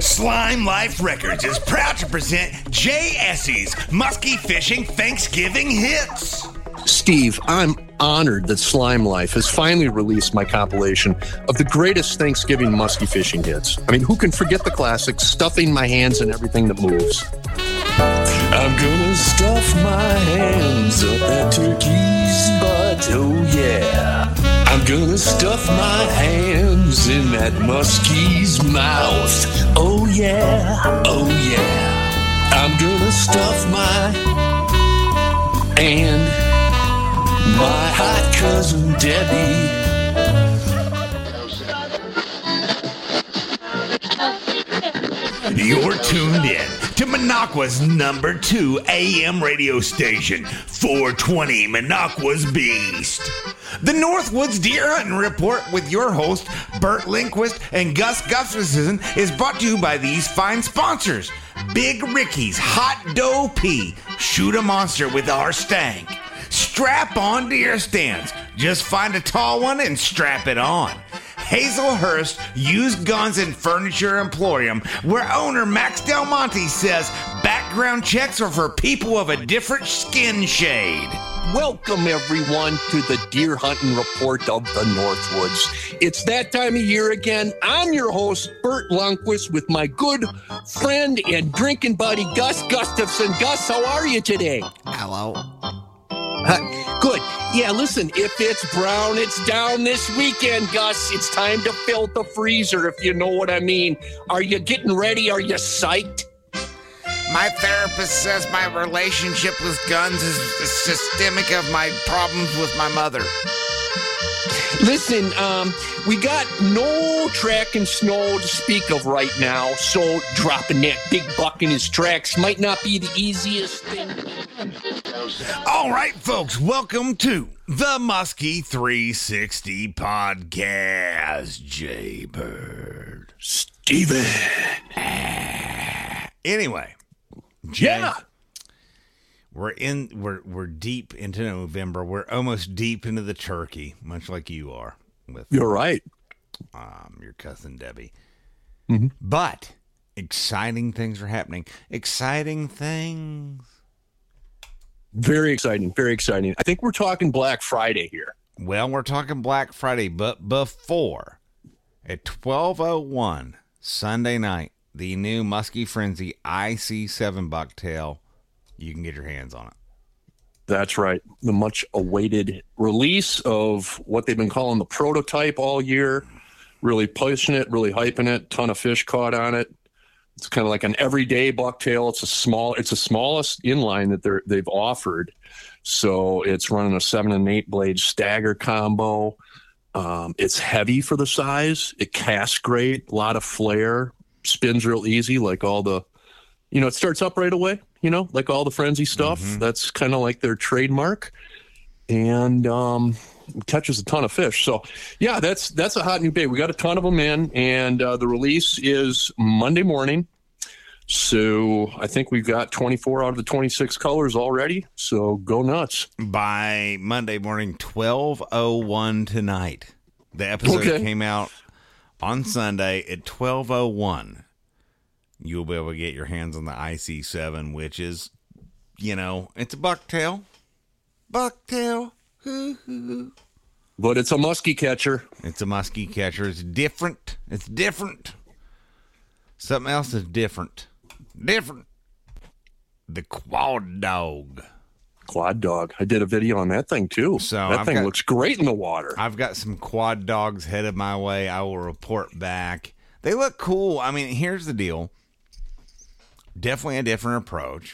Slime Life Records is proud to present Jay Essie's Muskie Fishing Thanksgiving Hits. Steve, I'm honored that Slime Life has finally released my compilation of the greatest Thanksgiving muskie fishing hits. I mean, who can forget the classics, stuffing my hands in everything that moves? I'm gonna stuff my hands up that turkey's butt, oh yeah. I'm gonna stuff my hands in that muskie's mouth, oh yeah, oh yeah. I'm gonna stuff and my hot cousin Debbie. You're tuned in to Minocqua's number 2 AM radio station, 420 Minocqua's Beast. The Northwoods Deer Hunting Report with your host, Bert Lindquist and Gus Gustafson, is brought to you by these fine sponsors. Big Ricky's Hot Dough Pea. Shoot a monster with our stank. Strap-on deer stands. Just find a tall one and strap it on. Hazelhurst Used Guns and Furniture Emporium, where owner Max Del Monte says background checks are for people of a different skin shade. Welcome, everyone, to the Deer Hunting Report of the Northwoods. It's that time of year again. I'm your host, Bert Lundquist, with my good friend and drinking buddy, Gus Gustafson. Gus, how are you today? Hello. Good. Yeah, listen, if it's brown, it's down this weekend, Gus. It's time to fill the freezer, if you know what I mean. Are you getting ready? Are you psyched? My therapist says my relationship with guns is systemic of my problems with my mother. Listen, we got no track and snow to speak of right now, so dropping that big buck in his tracks might not be the easiest thing. All right, folks, welcome to the Muskie 360 podcast. Jay Bird. Steven. Anyway, Jay, yeah. We're deep into November. We're almost deep into the turkey, much like you are with You're right. Your cousin Debbie. Mm-hmm. But exciting things are happening. Exciting things. Very exciting. Very exciting. I think we're talking Black Friday here. Well, we're talking Black Friday, but before, at 12:01 Sunday night, the new Muskie Frenzy IC7 bucktail, you can get your hands on it. That's right. The much awaited release of what they've been calling the prototype all year. Really pushing it, really hyping it. Ton of fish caught on it. It's kind of like an everyday bucktail. It's the smallest inline that they've offered. So it's running a 7 and 8 blade stagger combo. It's heavy for the size. It casts great. A lot of flare. Spins real easy, like all the, it starts up right away, like all the Frenzy stuff. Mm-hmm. That's kind of like their trademark. And catches a ton of fish. So, yeah, that's a hot new bait. We got a ton of them in, and the release is Monday morning. So I think we've got 24 out of the 26 colors already. So go nuts. By Monday morning, 12:01 tonight. The episode came out on Sunday at 12:01. You'll be able to get your hands on the IC7, which is, it's a bucktail. Bucktail. But it's a muskie catcher. It's a muskie catcher. It's different. It's different. Something else is different. Different. The quad dog. Quad dog. I did a video on that thing, too. So that thing looks great in the water. I've got some quad dogs headed my way. I will report back. They look cool. I mean, here's the deal. Definitely a different approach.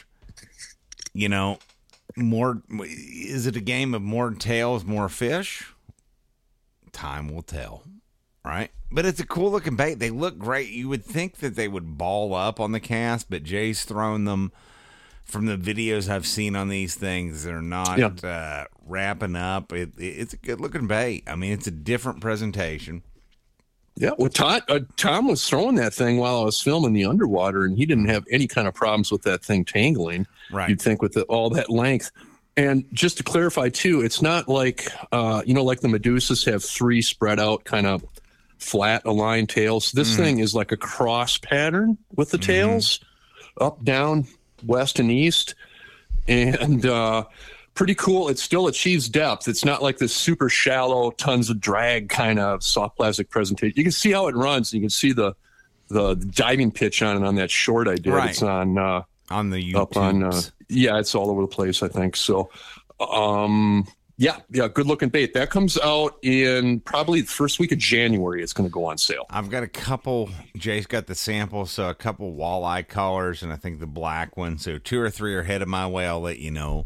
Is it a game of more tails, more fish? Time will tell, right? But it's a cool looking bait. They look great. You would think that they would ball up on the cast, but Jay's thrown them. From the videos I've seen on these things, they're not wrapping up. It's a good looking bait. I mean, it's a different presentation. Yeah, well, Tom was throwing that thing while I was filming the underwater, and he didn't have any kind of problems with that thing tangling. Right. You'd think with all that length. And just to clarify, too, it's not like, like the Medusas have 3 spread out kind of flat aligned tails. This thing is like a cross pattern with the tails, up, down, west, and east. And pretty cool. It still achieves depth. It's not like this super shallow, tons of drag kind of soft plastic presentation. You can see how it runs. You can see the diving pitch on it on that short I did. Right. It's on the YouTube. Yeah, it's all over the place, I think. So, yeah, good looking bait. That comes out in probably the first week of January. It's going to go on sale. I've got a couple. Jay's got the sample, so a couple walleye colors, and I think the black one. So 2 or 3 are headed my way. I'll let you know.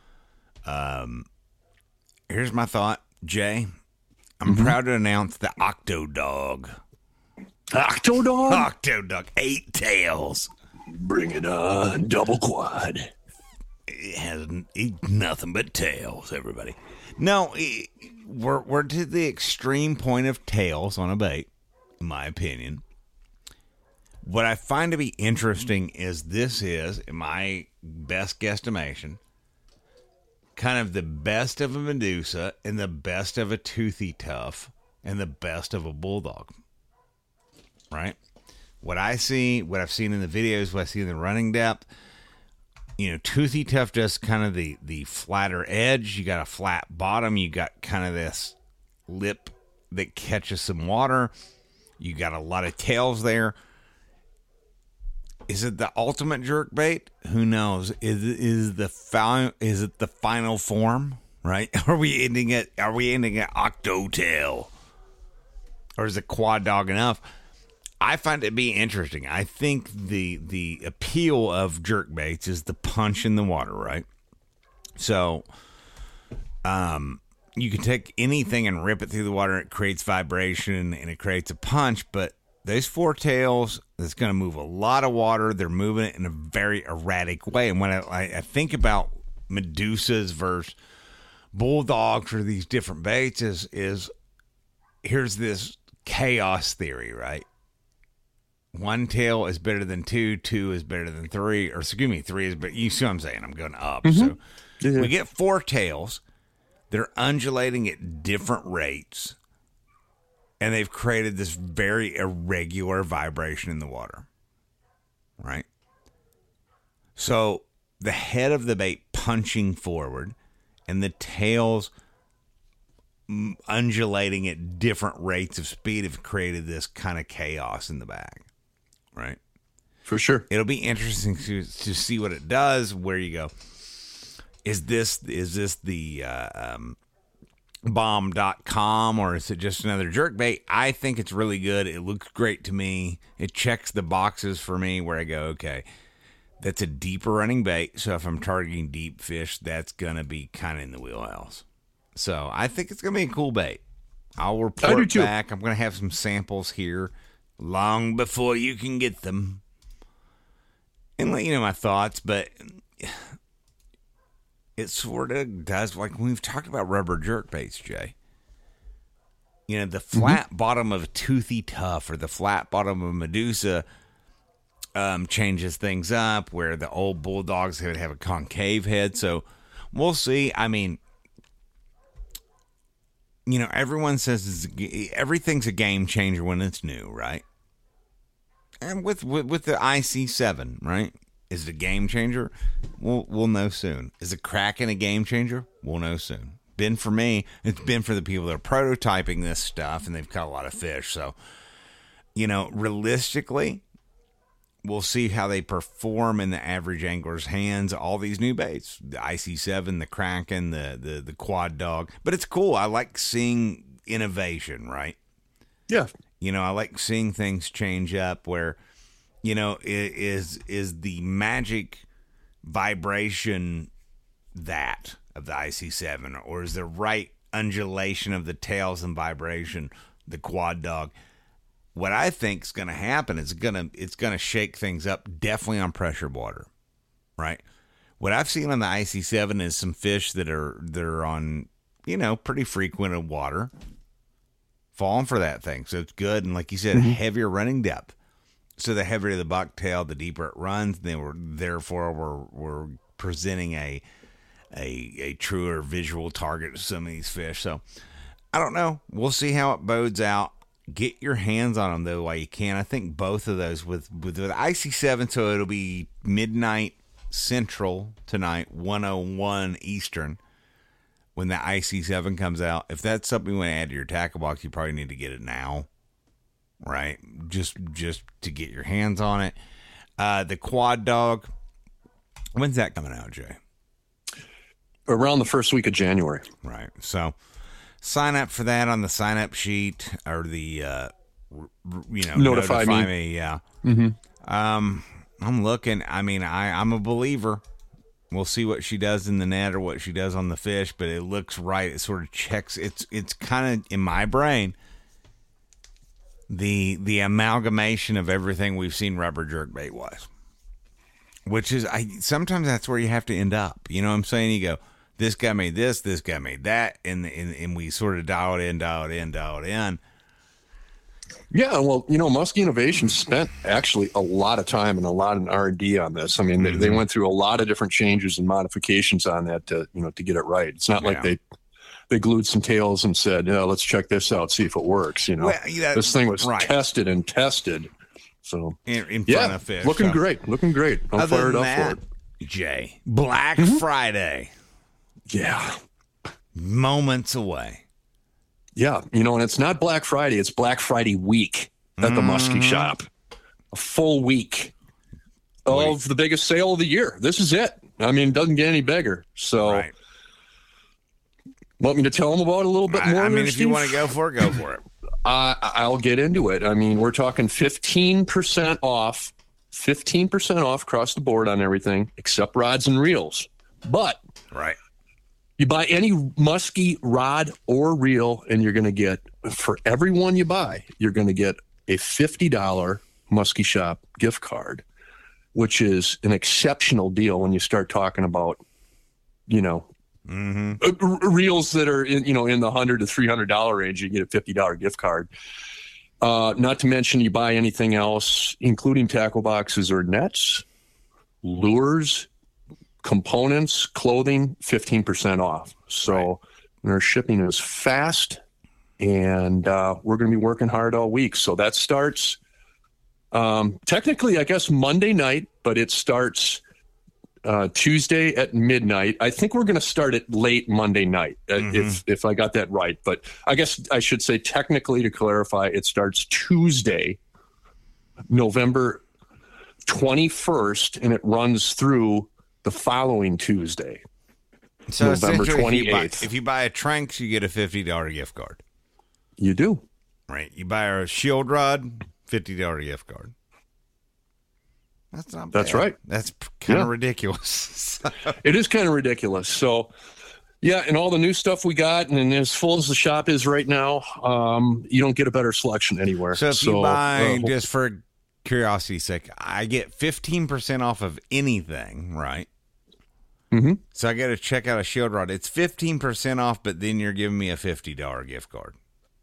Here's my thought, Jay. I'm proud to announce the Octodog. Octodog? Octodog, 8 tails. Bring it on, double quad. It has nothing but tails, everybody. No, we're to the extreme point of tails on a bait, in my opinion. What I find to be interesting is this is, in my best guesstimation, kind of the best of a Medusa and the best of a Toothy Tough and the best of a Bulldog. Right? What I've seen in the videos, what I see in the running depth, Toothy Tough does kind of the flatter edge. You got a flat bottom. You got kind of this lip that catches some water. You got a lot of tails there. Is it the ultimate jerk bait? Who knows? Is it the final form? Right? Are we ending at Octotail? Or is it Quad Dog enough? I find it to be interesting. I think the appeal of jerk baits is the punch in the water, right? So, you can take anything and rip it through the water. It creates vibration and it creates a punch. But those 4 tails, that's going to move a lot of water. They're moving it in a very erratic way. And when I think about Medusas versus Bulldogs or these different baits, is here's this chaos theory, right? 1 tail is better than 2, 2 is better than 3, or excuse me, 3 is better. You see what I'm saying? I'm going up. So we get 4 tails. They're undulating at different rates, and they've created this very irregular vibration in the water, right? So the head of the bait punching forward and the tails undulating at different rates of speed have created this kind of chaos in the bag. Right? For sure. It'll be interesting to see what it does, where you go. Is this the bomb.com, or is it just another jerk bait? I think it's really good. It looks great to me. It checks the boxes for me where I go, okay, that's a deeper running bait. So if I'm targeting deep fish, that's going to be kind of in the wheelhouse. So I think it's going to be a cool bait. I'll report back. I'm going to have some samples here long before you can get them and let you know my thoughts. But it sort of does, like when we've talked about rubber jerk baits, Jay. The flat bottom of a Toothy Tough or the flat bottom of a Medusa changes things up, where the old Bulldogs would have a concave head. So we'll see. I mean, everyone says everything's a game changer when it's new, right? And with the IC7, right? Is it a game changer? We'll know soon. Is it Kraken a game changer? We'll know soon. Been for me. It's been for the people that are prototyping this stuff, and they've caught a lot of fish. So, realistically, we'll see how they perform in the average angler's hands. All these new baits, the IC7, the Kraken, the Quad Dog. But it's cool. I like seeing innovation, right? Yeah. I like seeing things change up where, is the magic vibration that of the IC7, or is the right undulation of the tails and vibration the Quad Dog? What I think is going to happen is it's going to shake things up, definitely on pressure water, right? What I've seen on the IC7 is some fish they're on, pretty frequent water, falling for that thing. So it's good, and like you said, heavier running depth. So the heavier the bucktail, the deeper it runs. We're presenting a truer visual target to some of these fish. So I don't know. We'll see how it bodes out. Get your hands on them, though, while you can. I think both of those with IC7, so it'll be midnight Central tonight, 101 Eastern, when the IC7 comes out. If that's something you want to add to your tackle box, you probably need to get it now, right? Just to get your hands on it. The Quad Dog, when's that coming out, Jay? Around the first week of January. Right. So sign up for that on the sign up sheet or the, notify me. Yeah. Mm-hmm. I'm looking. I mean, I'm a believer. We'll see what she does in the net or what she does on the fish, but it looks right. It sort of checks. It's kind of in my brain the amalgamation of everything we've seen rubber jerkbait wise, which is sometimes that's where you have to end up. You know what I'm saying? You go, this guy made this guy made that, and we sort of dial it in. Yeah, well, Muskie Innovations spent actually a lot of time and a lot of R&D on this. I mean, they went through a lot of different changes and modifications on that to get it right. It's not like they glued some tails and said, let's check this out, see if it works. Well, this thing was tested and tested. So in front of fish. Looking great. I'm fired up for it. Jay, Black Friday. Yeah. Moments away. Yeah, and it's not Black Friday. It's Black Friday week at the Muskie shop. A full week of the biggest sale of the year. This is it. I mean, it doesn't get any bigger. So, want me to tell them about it a little bit more? I mean, if you want to go for it, go for it. I'll get into it. I mean, we're talking 15% off. 15% off across the board on everything except rods and reels. But you buy any Muskie rod or reel, and you're going to get, for every one you buy, you're going to get a $50 Muskie Shop gift card, which is an exceptional deal when you start talking about, reels that are in the $100 to $300 range. You get a $50 gift card. Not to mention, you buy anything else, including tackle boxes or nets, lures, components, clothing, 15% off. So their shipping is fast, and we're going to be working hard all week. So that starts technically, I guess, Monday night, but it starts Tuesday at midnight. I think we're going to start it late Monday night, if I got that right. But I guess I should say, technically, to clarify, it starts Tuesday, November 21st, and it runs through the following Tuesday, so November 28th. If you buy a Tranks, you get a $50 gift card. You do. Right. You buy a Shield Rod, $50 gift card. That's not bad. That's right. That's kind of ridiculous. It is kind of ridiculous. So, and all the new stuff we got, and as full as the shop is right now, you don't get a better selection anywhere. So if you buy, just for curiosity's sake, I get 15% off of anything, right? Mm-hmm. So I got to check out a Shield Rod. It's 15% off, but then you're giving me a $50 gift card.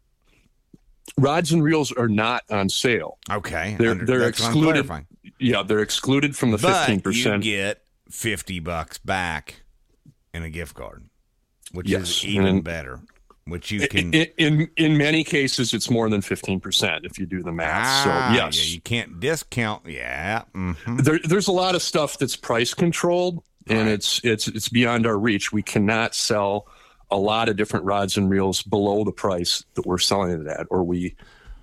Rods and reels are not on sale. Okay. They're excluded. Yeah, they're excluded from the 15%. You get $50 back in a gift card, which is even better. Which you can in many cases, it's more than 15% if you do the math. So yes, you can't discount. Yeah, there's a lot of stuff that's price controlled, and it's beyond our reach. We cannot sell a lot of different rods and reels below the price that we're selling it at, or we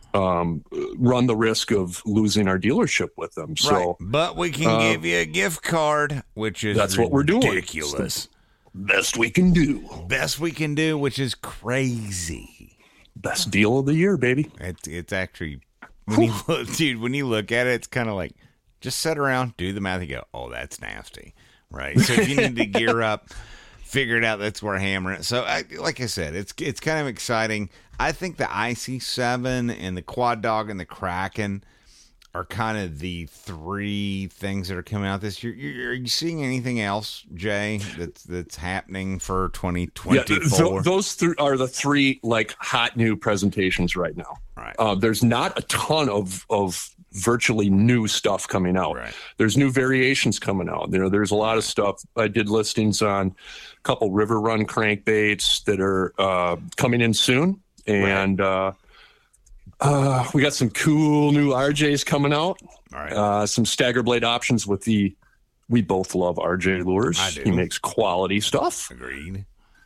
run the risk of losing our dealership with them. So, but we can give you a gift card, which is what we're doing. Ridiculous. Best we can do, which is crazy. Best deal of the year, baby. It's actually, when you look at it, it's kind of like, just sit around, do the math, and go, oh, that's nasty, right? So if you need to gear up, figure it out, that's where I hammer it. So like I said, it's kind of exciting. I think the IC7 and the Quad Dog and the Kraken are kind of the three things that are coming out this year. Are you seeing anything else, Jay, that's happening for 2024? Yeah, those are the three hot new presentations right now. Right. There's not a ton of virtually new stuff coming out. Right. There's new variations coming out. There's a lot of stuff. I did listings on a couple River Run crankbaits that are coming in soon, and We got some cool new RJs coming out. All right. Some stagger blade options with we both love RJ Lures. I do. He makes quality stuff. Agreed.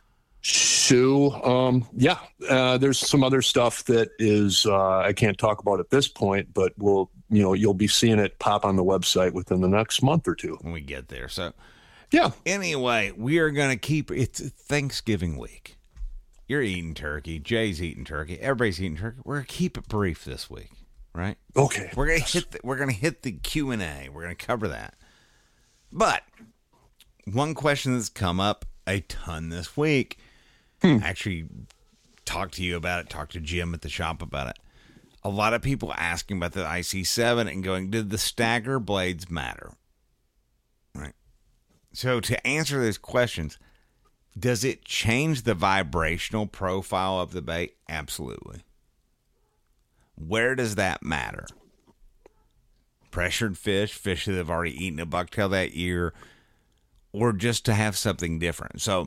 So, there's some other stuff that is, I can't talk about at this point, but you'll be seeing it pop on the website within the next month or two. When we get there. So, Yeah. anyway, we are going to keep it's Thanksgiving week. You're eating turkey. Jay's eating turkey. Everybody's eating turkey. We're going to keep it brief this week, right? Okay. We're going to hit the Q&A. We're going to cover that. But one question that's come up a ton this week, actually talked to you about it, talked to Jim at the shop about it. A lot of people asking about the IC7 and going, did the stagger blades matter? Right. So to answer those questions, does it change the vibrational profile of the bait? Absolutely. Where does that matter? Pressured fish that have already eaten a bucktail that year, or just to have something different. So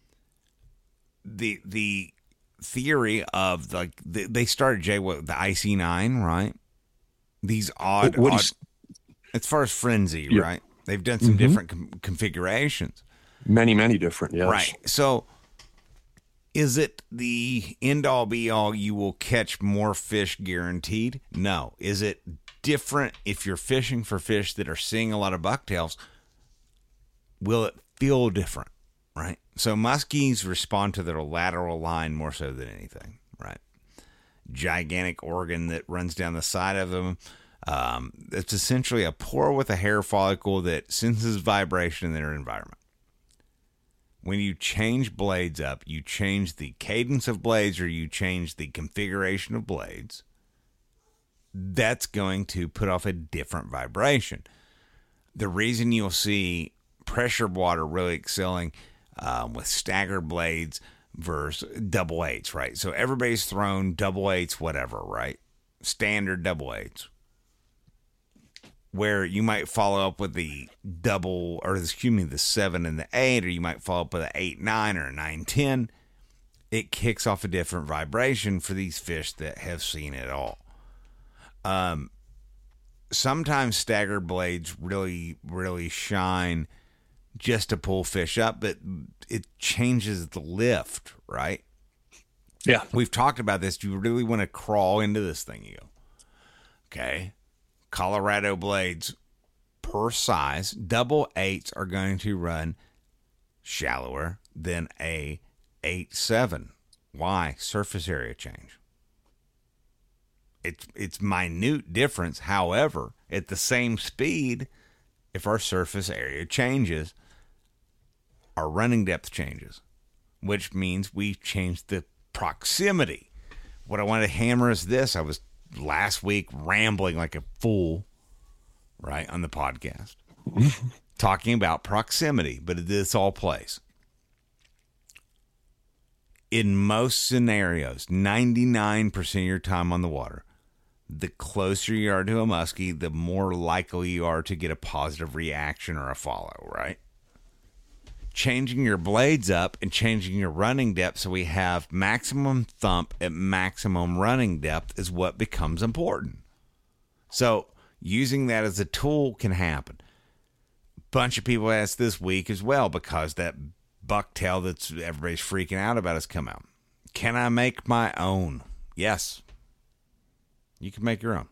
the theory of they started, Jay, with the IC9, right? These odd as far as frenzy, Yeah. right? They've done some different configurations. Many different, yes. Right. So is it the end all be all, you will catch more fish guaranteed? No. Is it different if you're fishing for fish that are seeing a lot of bucktails? Will it feel different? Right. So muskies respond to their lateral line more so than anything. Right. Gigantic organ that runs down the side of them. It's essentially a pore with a hair follicle that senses vibration in their environment. When you change blades up, you change the cadence of blades or you change the configuration of blades, that's going to put off a different vibration. The reason you'll see pressure water really excelling with stagger blades versus double eights, right? So everybody's thrown double eights, whatever, right? Standard double eights. Where you might follow up with the the 7 and the 8, or you might follow up with an 8-9 or a 9-10. It kicks off a different vibration for these fish that have seen it all. Sometimes stagger blades really, really shine just to pull fish up, but it changes the lift, right? Yeah. We've talked about this. Do you really want to crawl into this thing? You go, okay. Colorado blades per size, double eights are going to run shallower than a 8-7. Why? Surface area change. It's minute difference. However, at the same speed, if our surface area changes, our running depth changes, which means we changed the proximity. What I wanted to hammer is this. I was last week rambling like a fool, right, on the podcast, talking about proximity, but this all plays. In most scenarios, 99% of your time on the water, the closer you are to a muskie, the more likely you are to get a positive reaction or a follow, right? Changing your blades up and changing your running depth so we have maximum thump at maximum running depth is what becomes important. So using that as a tool can happen. Bunch of people asked this week as well because that bucktail that's everybody's freaking out about has come out. Can I make my own? Yes. You can make your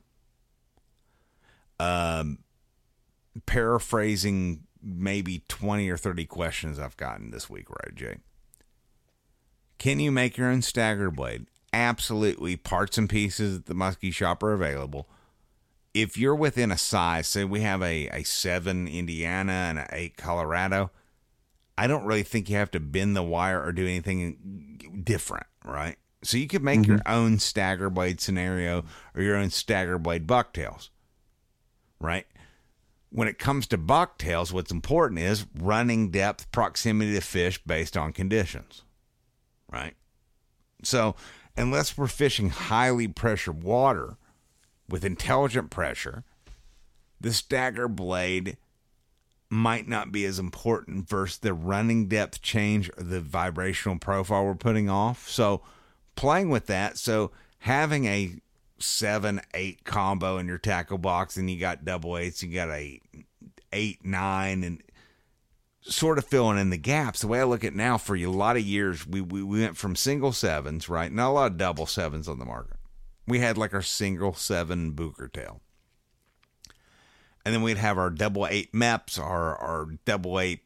own. Paraphrasing maybe 20 or 30 questions I've gotten this week, right, Jay? Can you make your own stagger blade? Absolutely. Parts and pieces at the muskie shop are available. If you're within a size, say we have a 7 Indiana and an 8 Colorado, I don't really think you have to bend the wire or do anything different, right? So you could make your own stagger blade scenario or your own stagger blade bucktails, right? When it comes to bucktails, what's important is running depth, proximity to fish based on conditions, right? So unless we're fishing highly pressured water with intelligent pressure, the stagger blade might not be as important versus the running depth change or the vibrational profile we're putting off. So playing with that, so having a 7-8 combo in your tackle box, and you got double eights, you got a 8-9, and sort of filling in the gaps. The way I look at it now, for a lot of years, we went from single sevens, right? Not a lot of double sevens on the market. We had like our single 7 Booker tail. And then we'd have our double 8 MEPs, our double 8,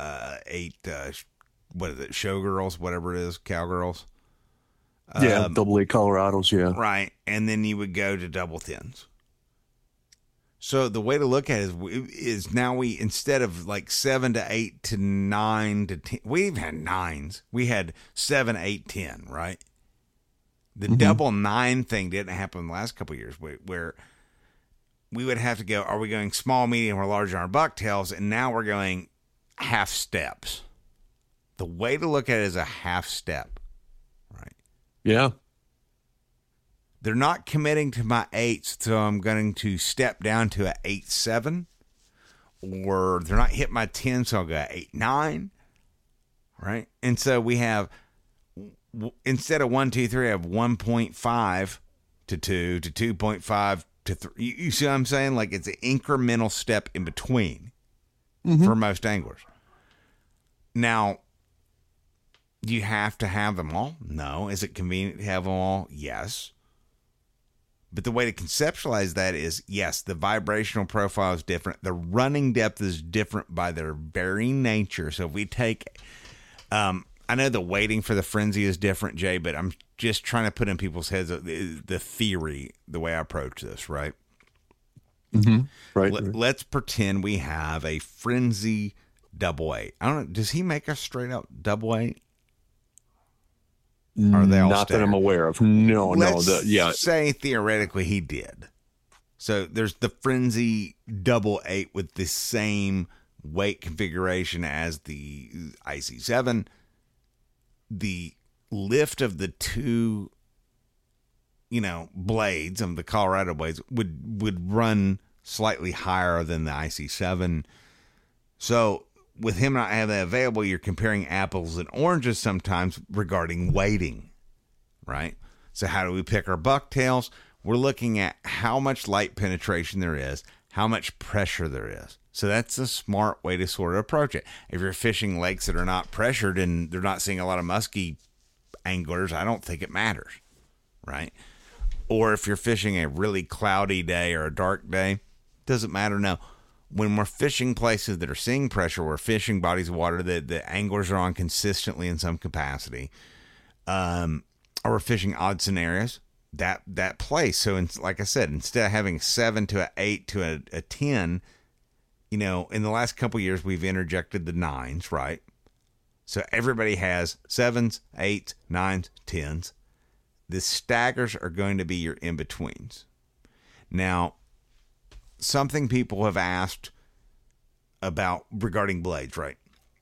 what is it, showgirls, whatever it is, cowgirls. Yeah, double A Colorados, yeah. Right. And then you would go to double 10s. So the way to look at it is now we, instead of like 7 to 8 to 9 to 10, we even had 9s. We had 7, 8, 10, right? The double 9 thing didn't happen in the last couple of years, where we would have to go, are we going small, medium, or large on our bucktails? And now we're going half steps. The way to look at it is a half step, right? Yeah. They're not committing to my 8s, so I'm going to step down to a 8-7. Or they're not hitting my 10, so I'll go 8-9, right? And so we have, instead of 1, 2, 3, I have 1.5 to 2 to 2.5 to 3. You see what I'm saying? Like, it's an incremental step in between for most anglers. Now, do you have to have them all? No. Is it convenient to have them all? Yes. But the way to conceptualize that is, yes, the vibrational profile is different. The running depth is different by their very nature. So if we take, I know the weighting for the frenzy is different, Jay, but I'm just trying to put in people's heads the theory, the way I approach this, right? Right. Let's pretend we have a frenzy double 8. I don't know. Does he make a straight up double 8? Are they all Not that I'm aware of. No. Say theoretically he did. So there's the frenzy double 8 with the same weight configuration as the IC7. The lift of the two, blades of the Colorado blades would run slightly higher than the IC7. So with him not having that available, you're comparing apples and oranges sometimes regarding weighting, right? So how do we pick our bucktails? We're looking at how much light penetration there is, how much pressure there is. So that's a smart way to sort of approach it. If you're fishing lakes that are not pressured and they're not seeing a lot of musky anglers, I don't think it matters, right? Or if you're fishing a really cloudy day or a dark day, doesn't matter. No. When we're fishing places that are seeing pressure, we're fishing bodies of water that the anglers are on consistently in some capacity, or we're fishing odd scenarios, that place. So, like I said, instead of having 7 to an 8 to a 10, in the last couple of years, we've interjected the 9s, right? So everybody has 7s, 8s, 9s, 10s. The staggers are going to be your in-betweens. Now, something people have asked about regarding blades, right?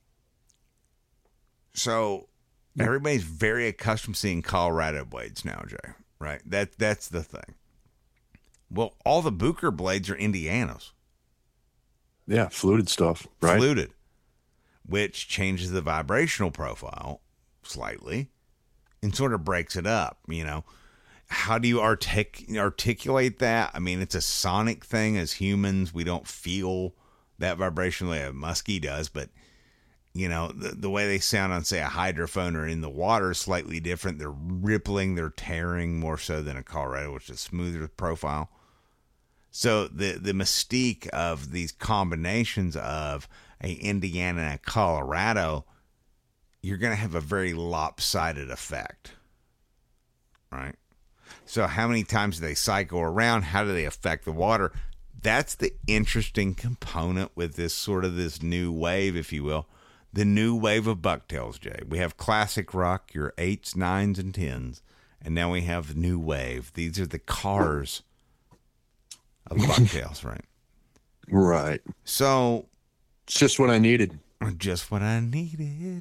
So everybody's very accustomed to seeing Colorado blades now, Jay, right? That's the thing. Well, all the Booker blades are Indianos. Yeah, fluted stuff, right? Fluted, which changes the vibrational profile slightly and sort of breaks it up, How do you articulate that? I mean, it's a sonic thing. As humans, we don't feel that vibration the way a muskie does, but, the way they sound on, say, a hydrophone or in the water is slightly different. They're rippling, they're tearing more so than a Colorado, which is a smoother profile. So the mystique of these combinations of a Indiana and a Colorado, you're going to have a very lopsided effect, right? So how many times do they cycle around? How do they affect the water? That's the interesting component with this new wave, if you will. The new wave of bucktails, Jay. We have classic rock, your 8s, 9s, and 10s. And now we have new wave. These are the cars of bucktails, right? Right. So it's just what I needed. Just what I needed.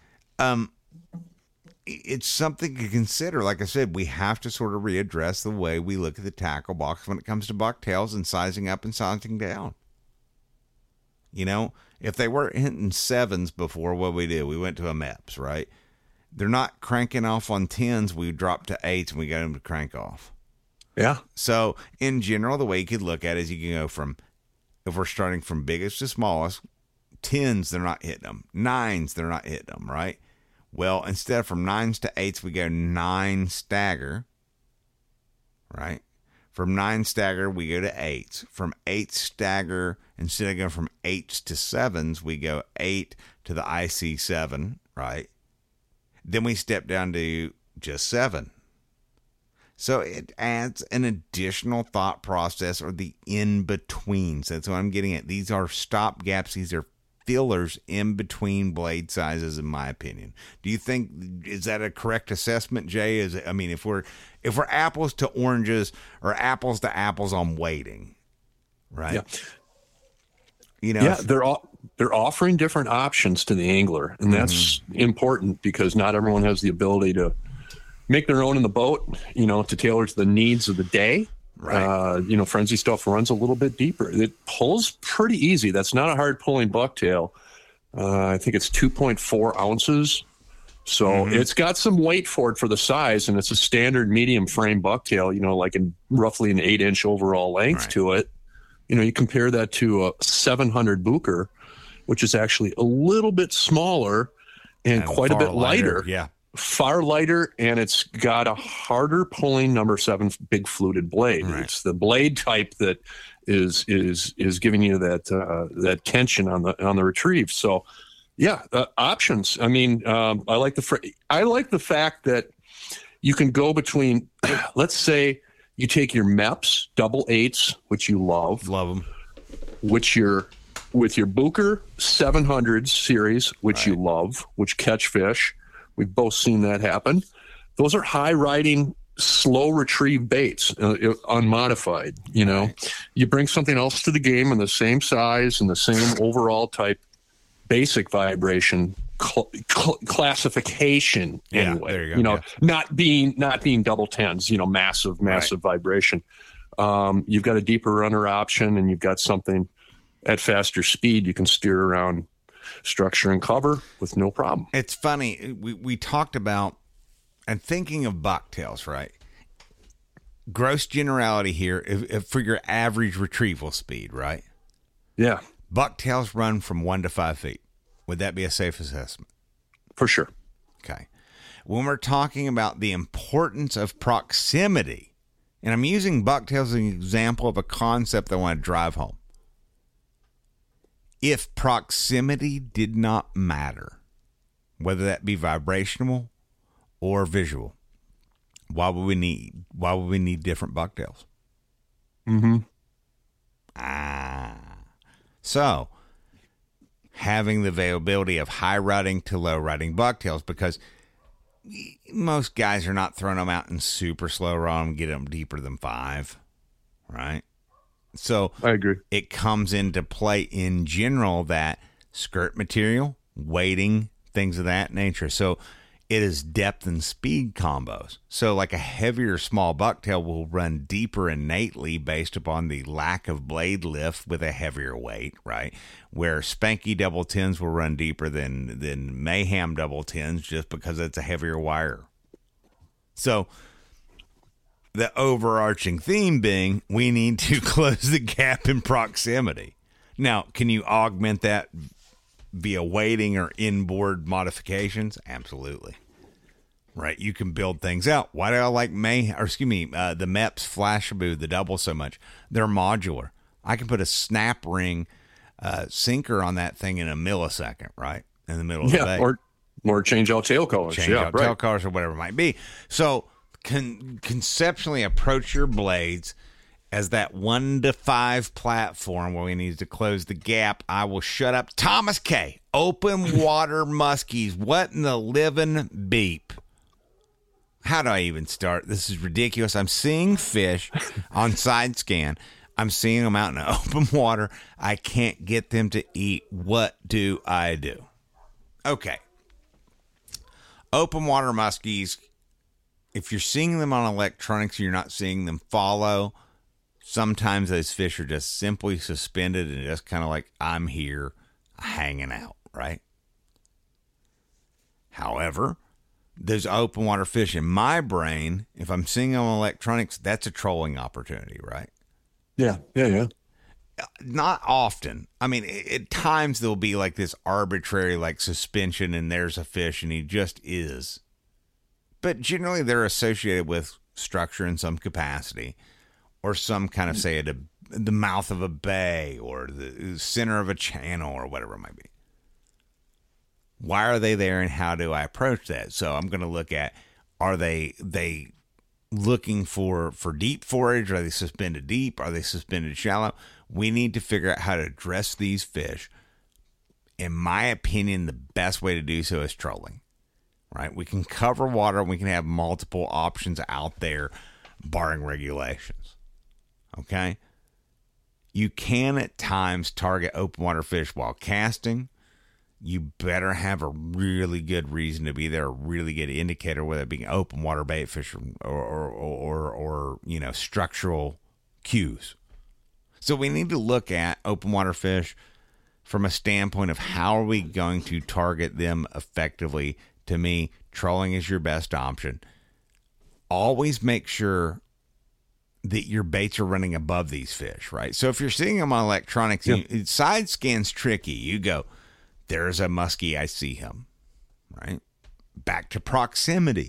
It's something to consider. Like I said, we have to sort of readdress the way we look at the tackle box when it comes to bucktails and sizing up and sizing down. If they weren't hitting 7s before, what we did, we went to a MEPS, right? They're not cranking off on 10s. We dropped to 8s and we got them to crank off. Yeah. So in general, the way you could look at it is you can go from, if we're starting from biggest to smallest, 10s, they're not hitting them. 9s, they're not hitting them, right? Well, instead of from 9s to 8s, we go 9 stagger, right? From 9 stagger, we go to 8s. From 8 stagger, instead of going from 8s to 7s, we go 8 to the IC7, right? Then we step down to just 7. So it adds an additional thought process, or the in-betweens. That's what I'm getting at. These are stop gaps. These are fillers in between blade sizes, in my opinion. Do you think, is that a correct assessment, Jay? If we're apples to oranges or apples to apples on weighting, right? Yeah. Yeah, they're offering different options to the angler, and that's important because not everyone has the ability to make their own in the boat, to tailor to the needs of the day. Right. Frenzy Stuff runs a little bit deeper. It pulls pretty easy. That's not a hard pulling bucktail. I think it's 2.4 ounces. So it's got some weight for it for the size, and it's a standard medium frame bucktail, like roughly an 8-inch overall length to it. You compare that to a 700 Booker, which is actually a little bit smaller and quite a bit lighter. Yeah. Far lighter, and it's got a harder pulling number 7 big fluted blade. Right. It's the blade type that is giving you that tension on the retrieve. So, options. I like the fact that you can go between. Let's say you take your MEPS double 8s, which you love them, with your Booker 700 series, which you love, which catch fish. We've both seen that happen. Those are high riding, slow retrieve baits, unmodified. You bring something else to the game in the same size and the same overall type, basic vibration classification. Anyway, there you go. Not being double 10s. Massive vibration. You've got a deeper runner option, and you've got something at faster speed. You can steer around structure and cover with no problem. It's funny. We talked about, and thinking of bucktails, right? Gross generality here, if for your average retrieval speed, right? Yeah. Bucktails run from 1 to 5 feet. Would that be a safe assessment? For sure. Okay. When we're talking about the importance of proximity, and I'm using bucktails as an example of a concept I want to drive home. If proximity did not matter, whether that be vibrational or visual, why would we need different bucktails? So having the availability of high riding to low riding bucktails, because most guys are not throwing them out in super slow run and get them deeper than 5, right? So I agree. It comes into play in general that skirt material, weighting, things of that nature. So it is depth and speed combos. So like a heavier small bucktail will run deeper innately based upon the lack of blade lift with a heavier weight, right? Where Spanky double 10s will run deeper than Mayhem double 10s just because it's a heavier wire. So the overarching theme being we need to close the gap in proximity. Now, can you augment that via weighting or inboard modifications? Absolutely. Right, you can build things out. Why do I like the MEPS Flashaboo, the double so much? They're modular. I can put a snap ring sinker on that thing in a millisecond, right? In the middle of the bay. Or change out tail colors. Tail colors or whatever it might be. So conceptually approach your blades as that 1 to 5 platform where we need to close the gap. I will shut up. Thomas K. Open water muskies. What in the living beep? How do I even start? This is ridiculous. I'm seeing fish on side scan. I'm seeing them out in open water. I can't get them to eat. What do I do? Okay. Open water muskies. If you're seeing them on electronics, you're not seeing them follow. Sometimes those fish are just simply suspended and just kind of like, I'm here hanging out, right? However, those open water fish, in my brain, if I'm seeing them on electronics, that's a trolling opportunity, right? Yeah. Not often. I mean, at times there'll be like this arbitrary like suspension and there's a fish and he just is. But generally they're associated with structure in some capacity or some kind of, say, the mouth of a bay or the center of a channel or whatever it might be. Why are they there and how do I approach that? So I'm going to look at, are they looking for deep forage? Are they suspended deep? Are they suspended shallow? We need to figure out how to address these fish. In my opinion, the best way to do so is trolling, right? We can cover water. We can have multiple options out there, barring regulations. Okay? You can at times target open water fish while casting. You better have a really good reason to be there, a really good indicator, whether it be open water bait fish or structural cues. So we need to look at open water fish from a standpoint of how are we going to target them effectively. To me, trolling is your best option. Always make sure that your baits are running above these fish, right? So if you're seeing them on electronics, side scan's tricky. You go, there's a muskie, I see him, right? Back to proximity.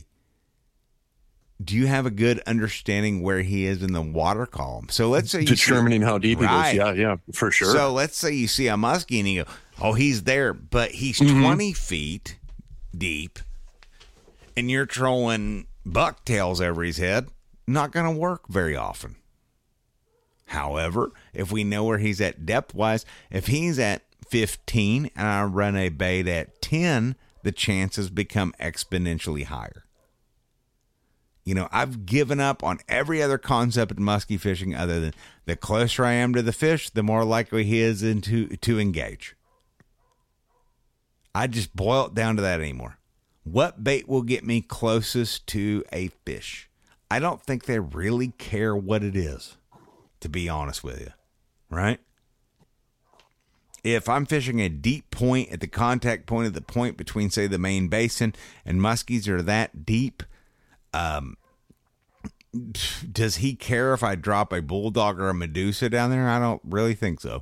Do you have a good understanding where he is in the water column? So let's say determining how deep he is. Yeah, for sure. So let's say you see a muskie and you go, oh, he's there, but he's 20 feet deep and you're trolling bucktails over his head. Not going to work very often. However, if we know where he's at depth-wise, if he's at 15 and I run a bait at 10, the chances become exponentially higher. You know, I've given up on every other concept of muskie fishing other than the closer I am to the fish, the more likely he is to engage. I just boil it down to that anymore. What bait will get me closest to a fish? I don't think they really care what it is, to be honest with you, right? If I'm fishing a deep point at the contact point of the point between, say, the main basin and muskies are that deep, does he care if I drop a bulldog or a Medusa down there? I don't really think so.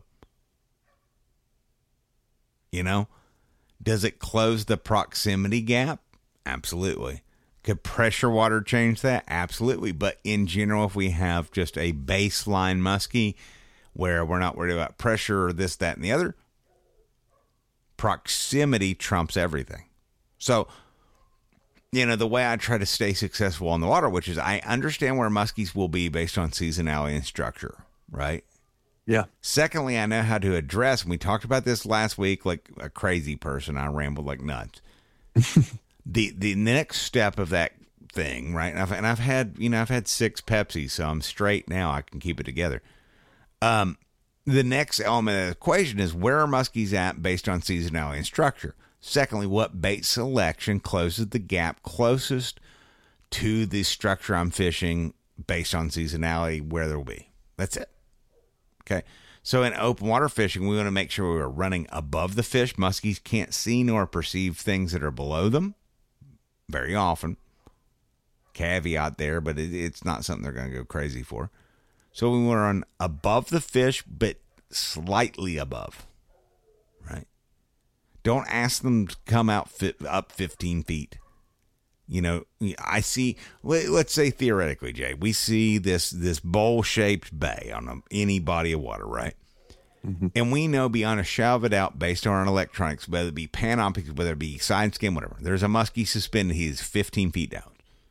You know, does it close the proximity gap? Absolutely. Could pressure water change that? Absolutely. But in general, if we have just a baseline muskie where we're not worried about pressure or this, that, and the other, proximity trumps everything. So, you know, the way I try to stay successful on the water, which is I understand where muskies will be based on seasonality and structure, right? Yeah. Secondly, I know how to address, and we talked about this last week like a crazy person. I rambled like nuts. The next step of that thing, right? And I've had 6 Pepsis, so I'm straight now. I can keep it together. The next element of the equation is where are muskies at based on seasonality and structure. Secondly, what bait selection closes the gap closest to the structure I'm fishing based on seasonality, where there will be. That's it. Okay. So in open water fishing, we want to make sure we're running above the fish. Muskies can't see nor perceive things that are below them very often. Caveat there, but it's not something they're going to go crazy for. So we want to run above the fish, but slightly above, right? Don't ask them to come out up 15 feet. You know, I see, let's say theoretically, Jay, we see this bowl-shaped bay on any body of water, right? Mm-hmm. And we know beyond a shadow of a doubt, based on our electronics, whether it be Panoptix, whether it be side scan, whatever, there's a muskie suspended. He's 15 feet down.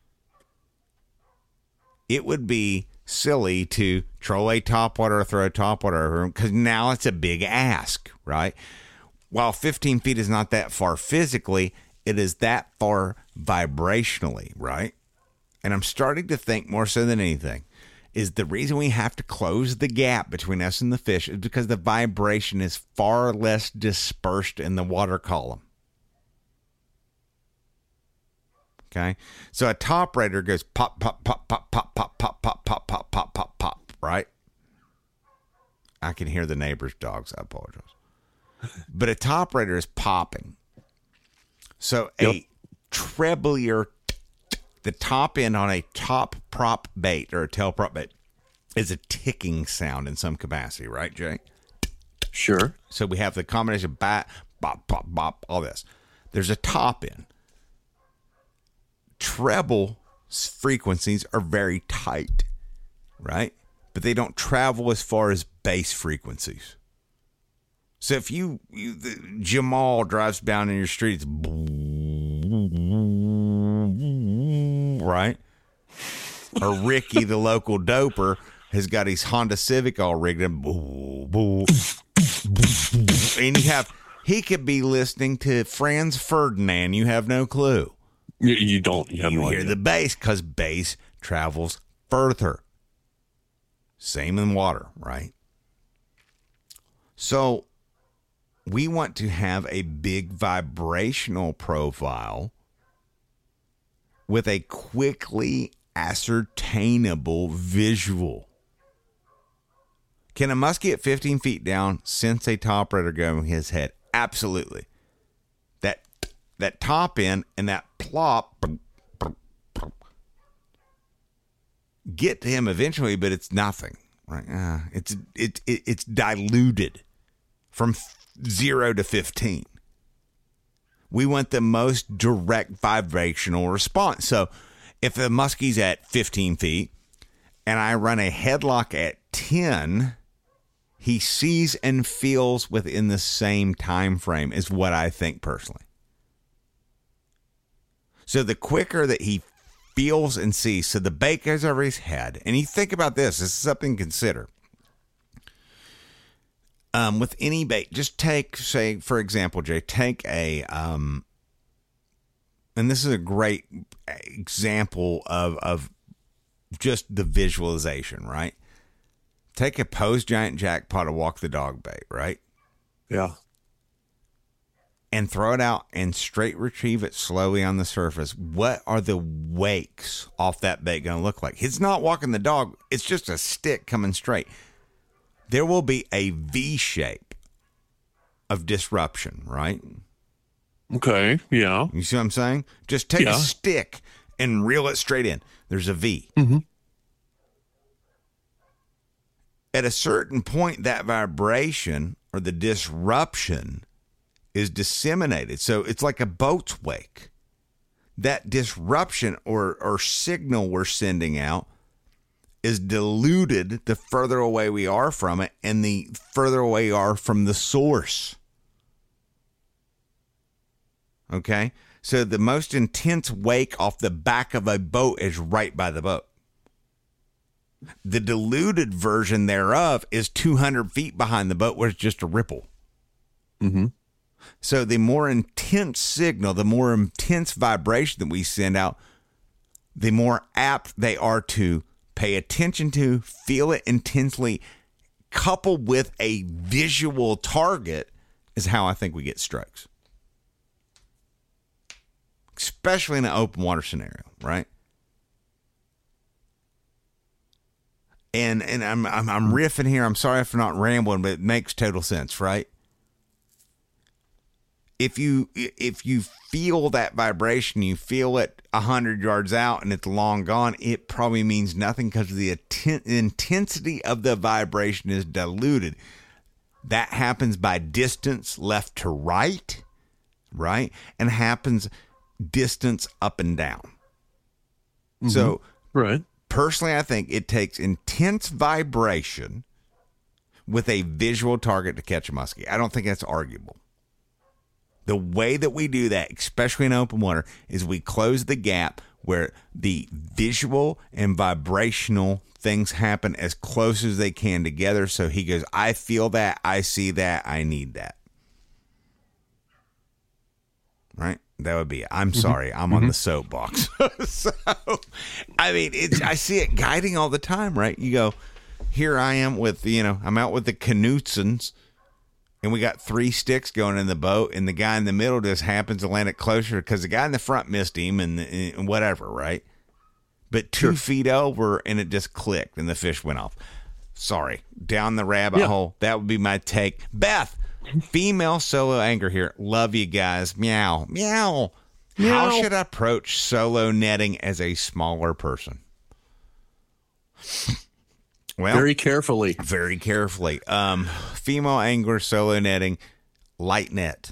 It would be silly to troll a topwater or throw a topwater over him because now it's a big ask, right? While 15 feet is not that far physically, it is that far vibrationally, right? And I'm starting to think more so than anything is the reason we have to close the gap between us and the fish is because the vibration is far less dispersed in the water column. Okay? So a top raider goes pop, pop, pop, pop, pop, pop, pop, pop, pop, pop, pop, pop, pop, right? I can hear the neighbor's dogs. I apologize. But a top raider is popping. So a treblier. The top end on a top prop bait or a tail prop bait is a ticking sound in some capacity, right, Jay? Sure. So we have the combination of bat, bop, bop, bop, all this. There's a top end. Treble frequencies are very tight, right? But they don't travel as far as bass frequencies. So if Jamal drives down in your street, it's right? Or Ricky, the local doper, has got his Honda Civic all rigged up. And he could be listening to Franz Ferdinand. You have no clue. You don't. You have no hear idea. the bass because bass travels further. Same in water, right? So we want to have a big vibrational profile with a quickly ascertainable visual. Can a muskie at 15 feet down sense a top rudder going his head? Absolutely. That top end and that plop get to him eventually, but it's nothing. Right? It's diluted from 0 to 15. We want the most direct vibrational response. So if the muskie's at 15 feet and I run a headlock at 10, he sees and feels within the same time frame is what I think personally. So the quicker that he feels and sees, so the bait goes over his head, and you think about this is something to consider. With any bait, just take, say, for example, Jay, take a, and this is a great example of just the visualization, right? Take a Poe's Giant Jackpot or Walk the Dog bait, right? Yeah. And throw it out and straight retrieve it slowly on the surface. What are the wakes off that bait going to look like? It's not walking the dog. It's just a stick coming straight. There will be a V shape of disruption, right? Okay. Yeah. You see what I'm saying? Just take a stick and reel it straight in. There's a V. Mm-hmm. At a certain point, that vibration or the disruption is disseminated. So it's like a boat's wake. That disruption or signal we're sending out is diluted the further away we are from it and the further away we are from the source. Okay? So the most intense wake off the back of a boat is right by the boat. The diluted version thereof is 200 feet behind the boat where it's just a ripple. Mm-hmm. So the more intense signal, the more intense vibration that we send out, the more apt they are to pay attention to, feel it intensely, coupled with a visual target is how I think we get strikes. Especially in an open water scenario, right? And I'm riffing here. I'm sorry for not rambling, but it makes total sense, right? If you feel that vibration, you feel it 100 yards out and it's long gone, it probably means nothing because the intensity of the vibration is diluted. That happens by distance left to right? And happens distance up and down. Mm-hmm. So, right. Personally, I think it takes intense vibration with a visual target to catch a muskie. I don't think that's arguable. The way that we do that, especially in open water, is we close the gap where the visual and vibrational things happen as close as they can together. So he goes, I feel that, I see that, I need that. Right? That would be it. I'm sorry. I'm on the soapbox. So, I mean, I see it guiding all the time, right? You go, here I am with, I'm out with the Knutsons. And we got 3 sticks going in the boat, and the guy in the middle just happens to land it closer because the guy in the front missed him and whatever, right? But 2 feet over, and it just clicked, and the fish went off. Sorry. Down the rabbit hole. That would be my take. Beth, female solo angler here. Love you guys. Meow. Meow. How should I approach solo netting as a smaller person? Well, Very carefully. Very carefully. Female angler solo netting, light net.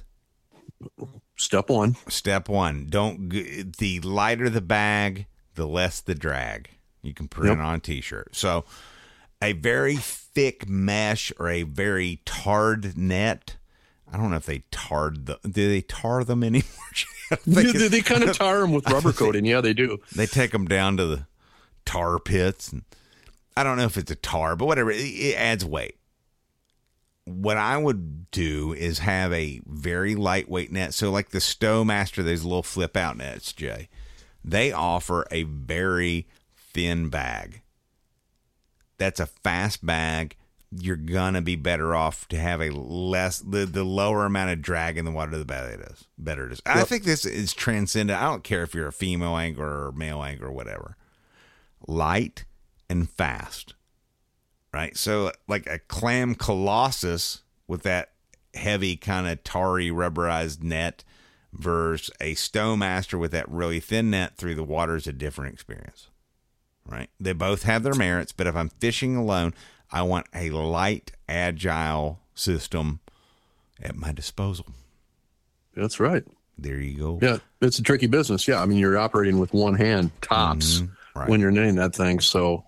Step one. Step one. The lighter the bag, the less the drag. You can print it on a t-shirt. So a very thick mesh or a very tarred net. I don't know if they do they tar them anymore? They kind of tar them with rubber coating. Yeah, they do. They take them down to the tar pits. And I don't know if it's a tar, but whatever. It adds weight. What I would do is have a very lightweight net. So like the Stowmaster, those little flip out nets, Jay, they offer a very thin bag. That's a fast bag. You're going to be better off to have a the lower amount of drag in the water, the better it is. Yep. I think this is transcendent. I don't care if you're a female angler or male angler or whatever. Light and fast, right? So like a clam colossus with that heavy kind of tarry rubberized net versus a Stowmaster with that really thin net through the water is a different experience, right? They both have their merits, but if I'm fishing alone, I want a light, agile system at my disposal. That's right. There you go. Yeah, it's a tricky business. Yeah, I mean, you're operating with one hand tops when you're netting that thing. So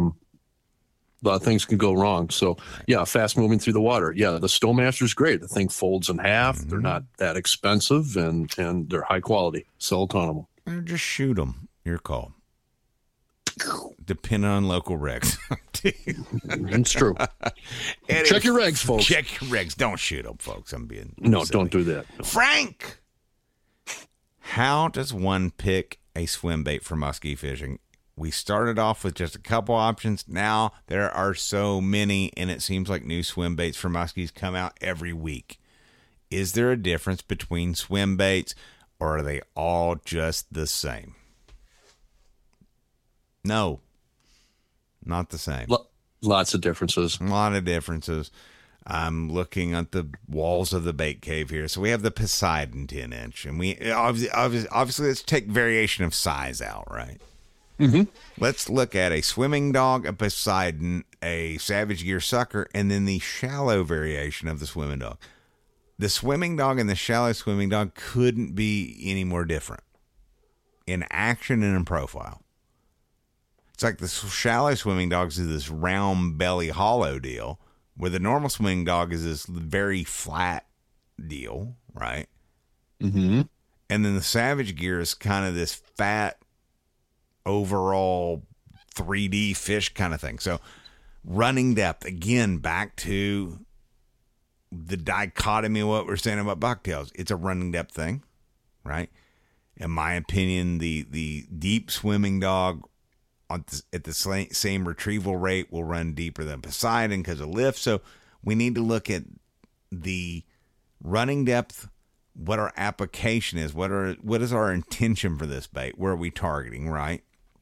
a lot of things can go wrong. So, yeah, fast moving through the water. Yeah, the Stowmaster's great. The thing folds in half. They're not that expensive, and they're high quality. Sell a ton of them. Or just shoot them. Your call. Depending on local regs. It's true. Check your regs, folks. Check your regs. Don't shoot them, folks. I'm being No, silly. don't do that. No. Frank, how does one pick a swim bait for muskie fishing? We started off with just a couple options. Now there are so many, and it seems like new swim baits for muskies come out every week. Is there a difference between swim baits, or are they all just the same? No, not the same. Lots of differences. A lot of differences. I'm looking at the walls of the bait cave here. So we have the Poseidon 10-inch, and we obviously let's take variation of size out, right? Mm-hmm. Let's look at a swimming dog, a Poseidon, a Savage Gear sucker, and then the shallow variation of the swimming dog. The swimming dog and the shallow swimming dog couldn't be any more different in action and in profile. It's like the shallow swimming dogs is this round belly hollow deal, where the normal swimming dog is this very flat deal, right? Mm-hmm. And then the Savage Gear is kind of this fat, overall 3D fish kind of thing. So running depth, again, back to the dichotomy of what we're saying about bucktails. It's a running depth thing, right? In my opinion, the deep swimming dog at the same retrieval rate will run deeper than Poseidon because of lift. So we need to look at the running depth, what our application is, what is our intention for this bait, where are we targeting, right?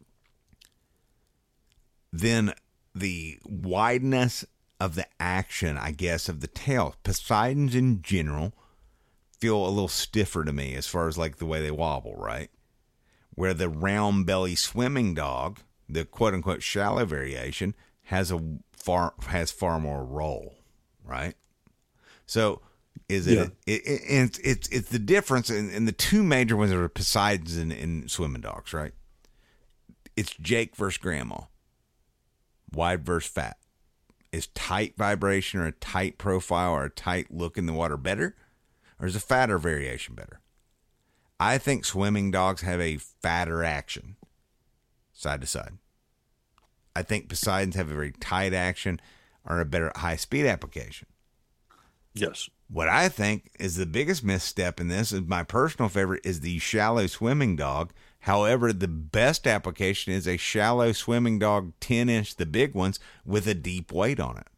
Then the wideness of the action, I guess, of the tail. Poseidons in general feel a little stiffer to me as far as like the way they wobble, right? Where the round belly swimming dog, the quote unquote shallow variation, has far more roll, right? So is it? Yeah. It's the difference in the two major ones are Poseidons and swimming dogs, right? It's Jake versus Grandma, wide versus fat. Is tight vibration or a tight profile or a tight look in the water better, or is a fatter variation better? I think swimming dogs have a fatter action, side to side. I think Poseidons have a very tight action or a better high-speed application. Yes. What I think is the biggest misstep in this, is my personal favorite, is the shallow swimming dog. However, the best application is a shallow swimming dog, 10-inch, the big ones, with a deep weight on it.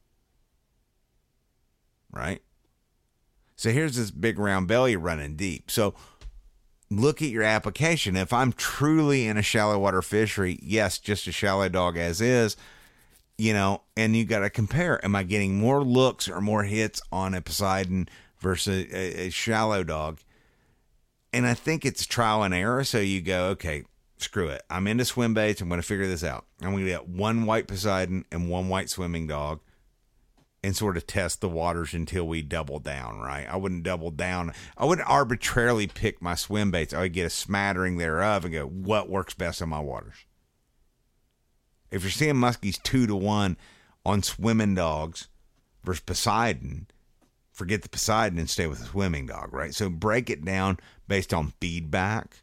Right? So here's this big round belly running deep. So look at your application. If I'm truly in a shallow water fishery, yes, just a shallow dog as is, and you got to compare. Am I getting more looks or more hits on a Poseidon versus a shallow dog? And I think it's trial and error. So you go, okay, screw it. I'm into swim baits. I'm going to figure this out. I'm going to get one white Poseidon and one white swimming dog and sort of test the waters until we double down, right? I wouldn't double down. I wouldn't arbitrarily pick my swim baits. I would get a smattering thereof and go, what works best on my waters? If you're seeing muskies 2-1 on swimming dogs versus Poseidon, forget the Poseidon and stay with the swimming dog, right? So break it down based on feedback.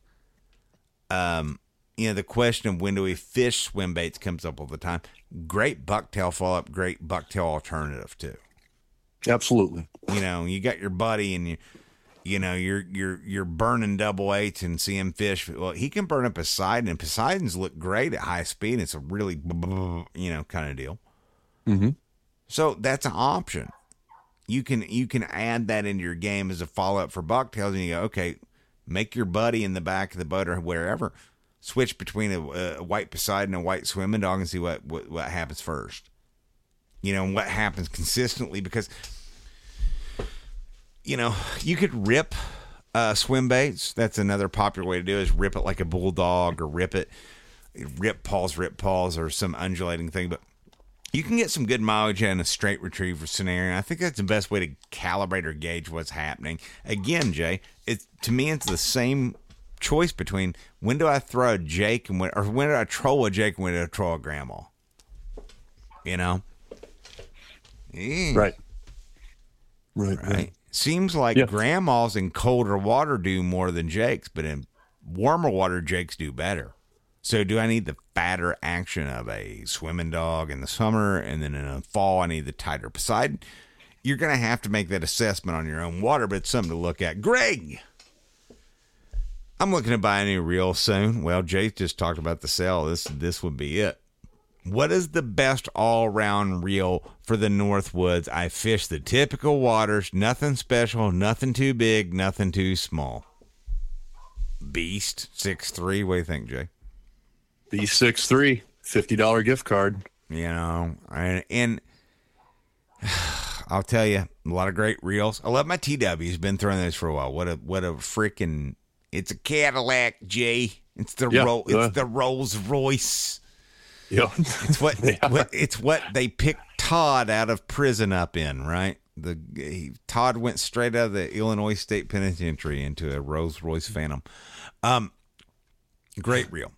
The question of when do we fish swim baits comes up all the time. Great bucktail follow-up, great bucktail alternative too. Absolutely. You got your buddy and you're burning double eights and see him fish. Well, he can burn a Poseidon, and Poseidons look great at high speed. It's a really, kind of deal. Mm-hmm. So that's an option. You can add that into your game as a follow-up for bucktails, and you go, okay, make your buddy in the back of the boat or wherever switch between a white Poseidon and a white swimming dog and see what happens first. And what happens consistently, because you could rip swim baits. That's another popular way to do it, is rip it like a bulldog, or rip paws, or some undulating thing. But you can get some good mileage in a straight retriever scenario. I think that's the best way to calibrate or gauge what's happening. Again, Jay, to me, it's the same choice between when do I throw a Jake and when do I troll a Jake and when do I troll a grandma? Right. Seems like grandmas in colder water do more than Jakes, but in warmer water, Jakes do better. So do I need the fatter action of a swimming dog in the summer, and then in the fall I need the tighter Poseidon? You're going to have to make that assessment on your own water, but it's something to look at. Greg, I'm looking to buy a new reel soon. Well, Jake just talked about the sale. This would be it. What is the best all-around reel for the Northwoods? I fish the typical waters. Nothing special, nothing too big, nothing too small. Beast 6'3". What do you think, Jay? Beast 6'3", $50 gift card. And I'll tell you, a lot of great reels. I love my TWs. Been throwing those for a while. What a freaking... It's a Cadillac, Jay. It's the Rolls Royce. Yeah. It's what they picked Todd out of prison up in, right? Todd went straight out of the Illinois State Penitentiary into a Rolls Royce Phantom. Great reel.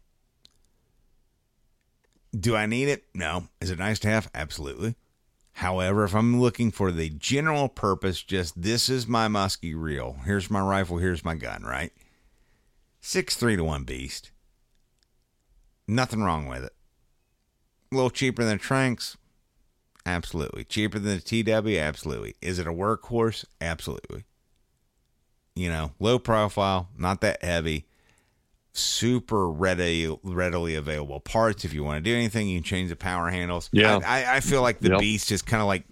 Do I need it? No. Is it nice to have? Absolutely. However, if I'm looking for the general purpose, just this is my muskie reel. Here's my rifle. Here's my gun, right? 6'3" Beast. Nothing wrong with it. A little cheaper than Tranks? Absolutely. Cheaper than the TW? Absolutely. Is it a workhorse? Absolutely. Low profile, not that heavy. Super readily available parts. If you want to do anything, you can change the power handles. Yeah. I feel like the Beast is kind of like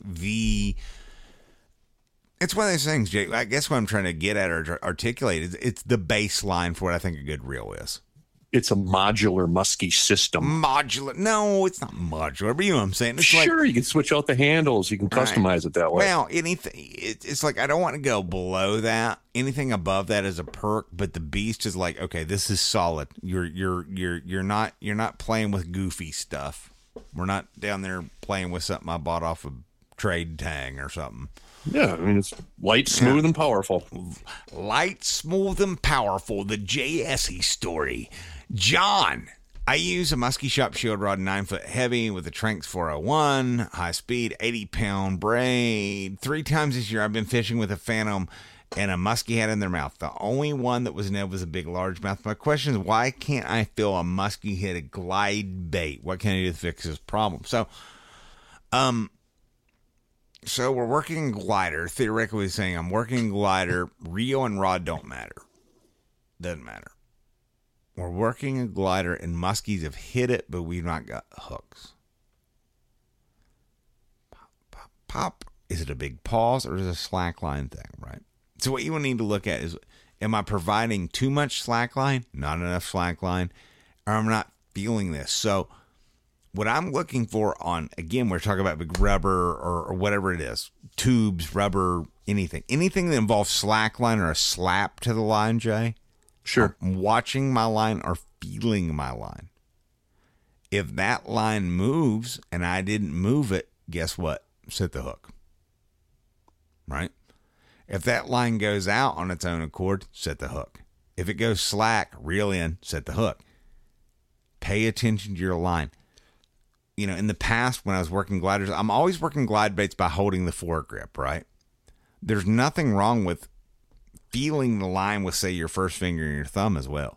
it's one of those things, Jake. I guess what I'm trying to get at or articulate is it's the baseline for what I think a good reel is. It's a modular muskie system. Modular? No, it's not modular. But you know what I'm saying? It's sure, you can switch out the handles. You can customize it that way. Well, anything. It's like I don't want to go below that. Anything above that is a perk. But the Beast is like, okay, this is solid. You're not playing with goofy stuff. We're not down there playing with something I bought off of Trade Tang or something. Yeah, I mean, it's light, smooth, and powerful. Light, smooth, and powerful. The JSE story. John, I use a Muskie Shop Shield Rod 9-foot heavy with a Tranks 401, high speed, 80-pound braid. 3 times this year I've been fishing with a Phantom and a muskie head in their mouth. The only one that was nailed was a big largemouth. My question is, why can't I fill a muskie head glide bait? What can I do to fix this problem? So we're working glider. Theoretically saying I'm working glider. Reel and rod don't matter. Doesn't matter. We're working a glider, and muskies have hit it, but we've not got hooks. Pop. Is it a big pause, or is it a slack line thing, right? So what you will need to look at is, am I providing too much slack line, not enough slack line, or I'm not feeling this? So what I'm looking for on, again, we're talking about big rubber or whatever it is, tubes, rubber, anything that involves slack line or a slap to the line, Jay, Sure. I'm watching my line or feeling my line. If that line moves and I didn't move it, guess what? Set the hook. Right? If that line goes out on its own accord, set the hook. If it goes slack, reel in, set the hook. Pay attention to your line. You know, in the past when I was working gliders, I'm always working glide baits by holding the foregrip, right? There's nothing wrong with feeling the line with, say, your first finger and your thumb as well.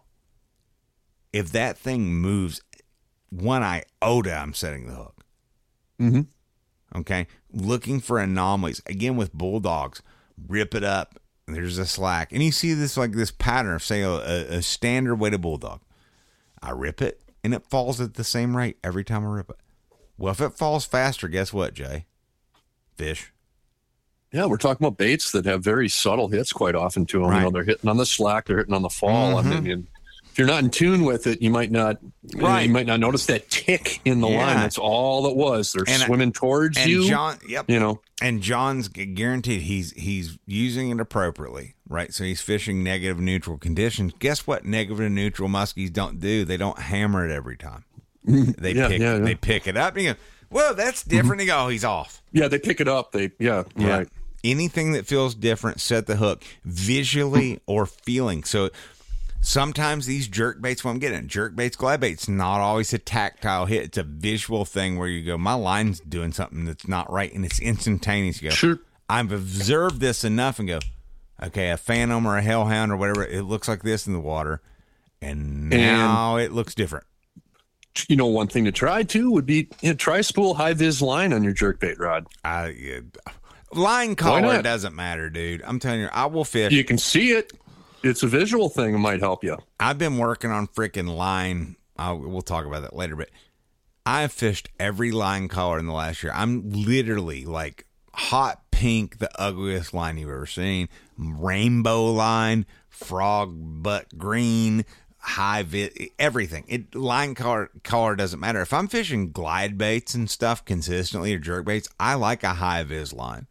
If that thing moves 1 iota, I'm setting the hook. Mm-hmm. Okay? Looking for anomalies. Again, with bulldogs, rip it up. There's a slack. And you see this like this pattern of, say, a standard weighted bulldog. I rip it, and it falls at the same rate every time I rip it. Well, if it falls faster, guess what, Jay? Fish. Yeah, we're talking about baits that have very subtle hits quite often to them. Right. You know, they're hitting on the slack, they're hitting on the fall. I mean, if you're not in tune with it, you might not. Right. You might not notice that tick in the line. That's all it was. They're swimming towards you. John, yep. You know, and John's guaranteed he's using it appropriately, right? So he's fishing negative neutral conditions. Guess what? Negative neutral muskies don't do. They don't hammer it every time. They pick it up and you go, whoa, that's different. You go, oh, he's off. Yeah, they pick it up. Right. Anything that feels different, set the hook visually or feeling. So sometimes these jerk baits, when I'm getting jerk baits, glide baits, not always a tactile hit. It's a visual thing where you go, my line's doing something that's not right, and it's instantaneous. You go, sure. I've observed this enough and go, okay, a phantom or a hellhound or whatever, it looks like this in the water, and now it looks different. You know, one thing to try too would be try spool high vis line on your jerkbait rod. Line color doesn't matter, dude. I'm telling you, I will fish. You can see it. It's a visual thing. It might help you. I've been working on freaking line. We'll talk about that later, but I've fished every line color in the last year. I'm literally like hot pink, the ugliest line you've ever seen, rainbow line, frog butt green, high vis, everything. Line color doesn't matter. If I'm fishing glide baits and stuff consistently or jerk baits, I like a high vis line.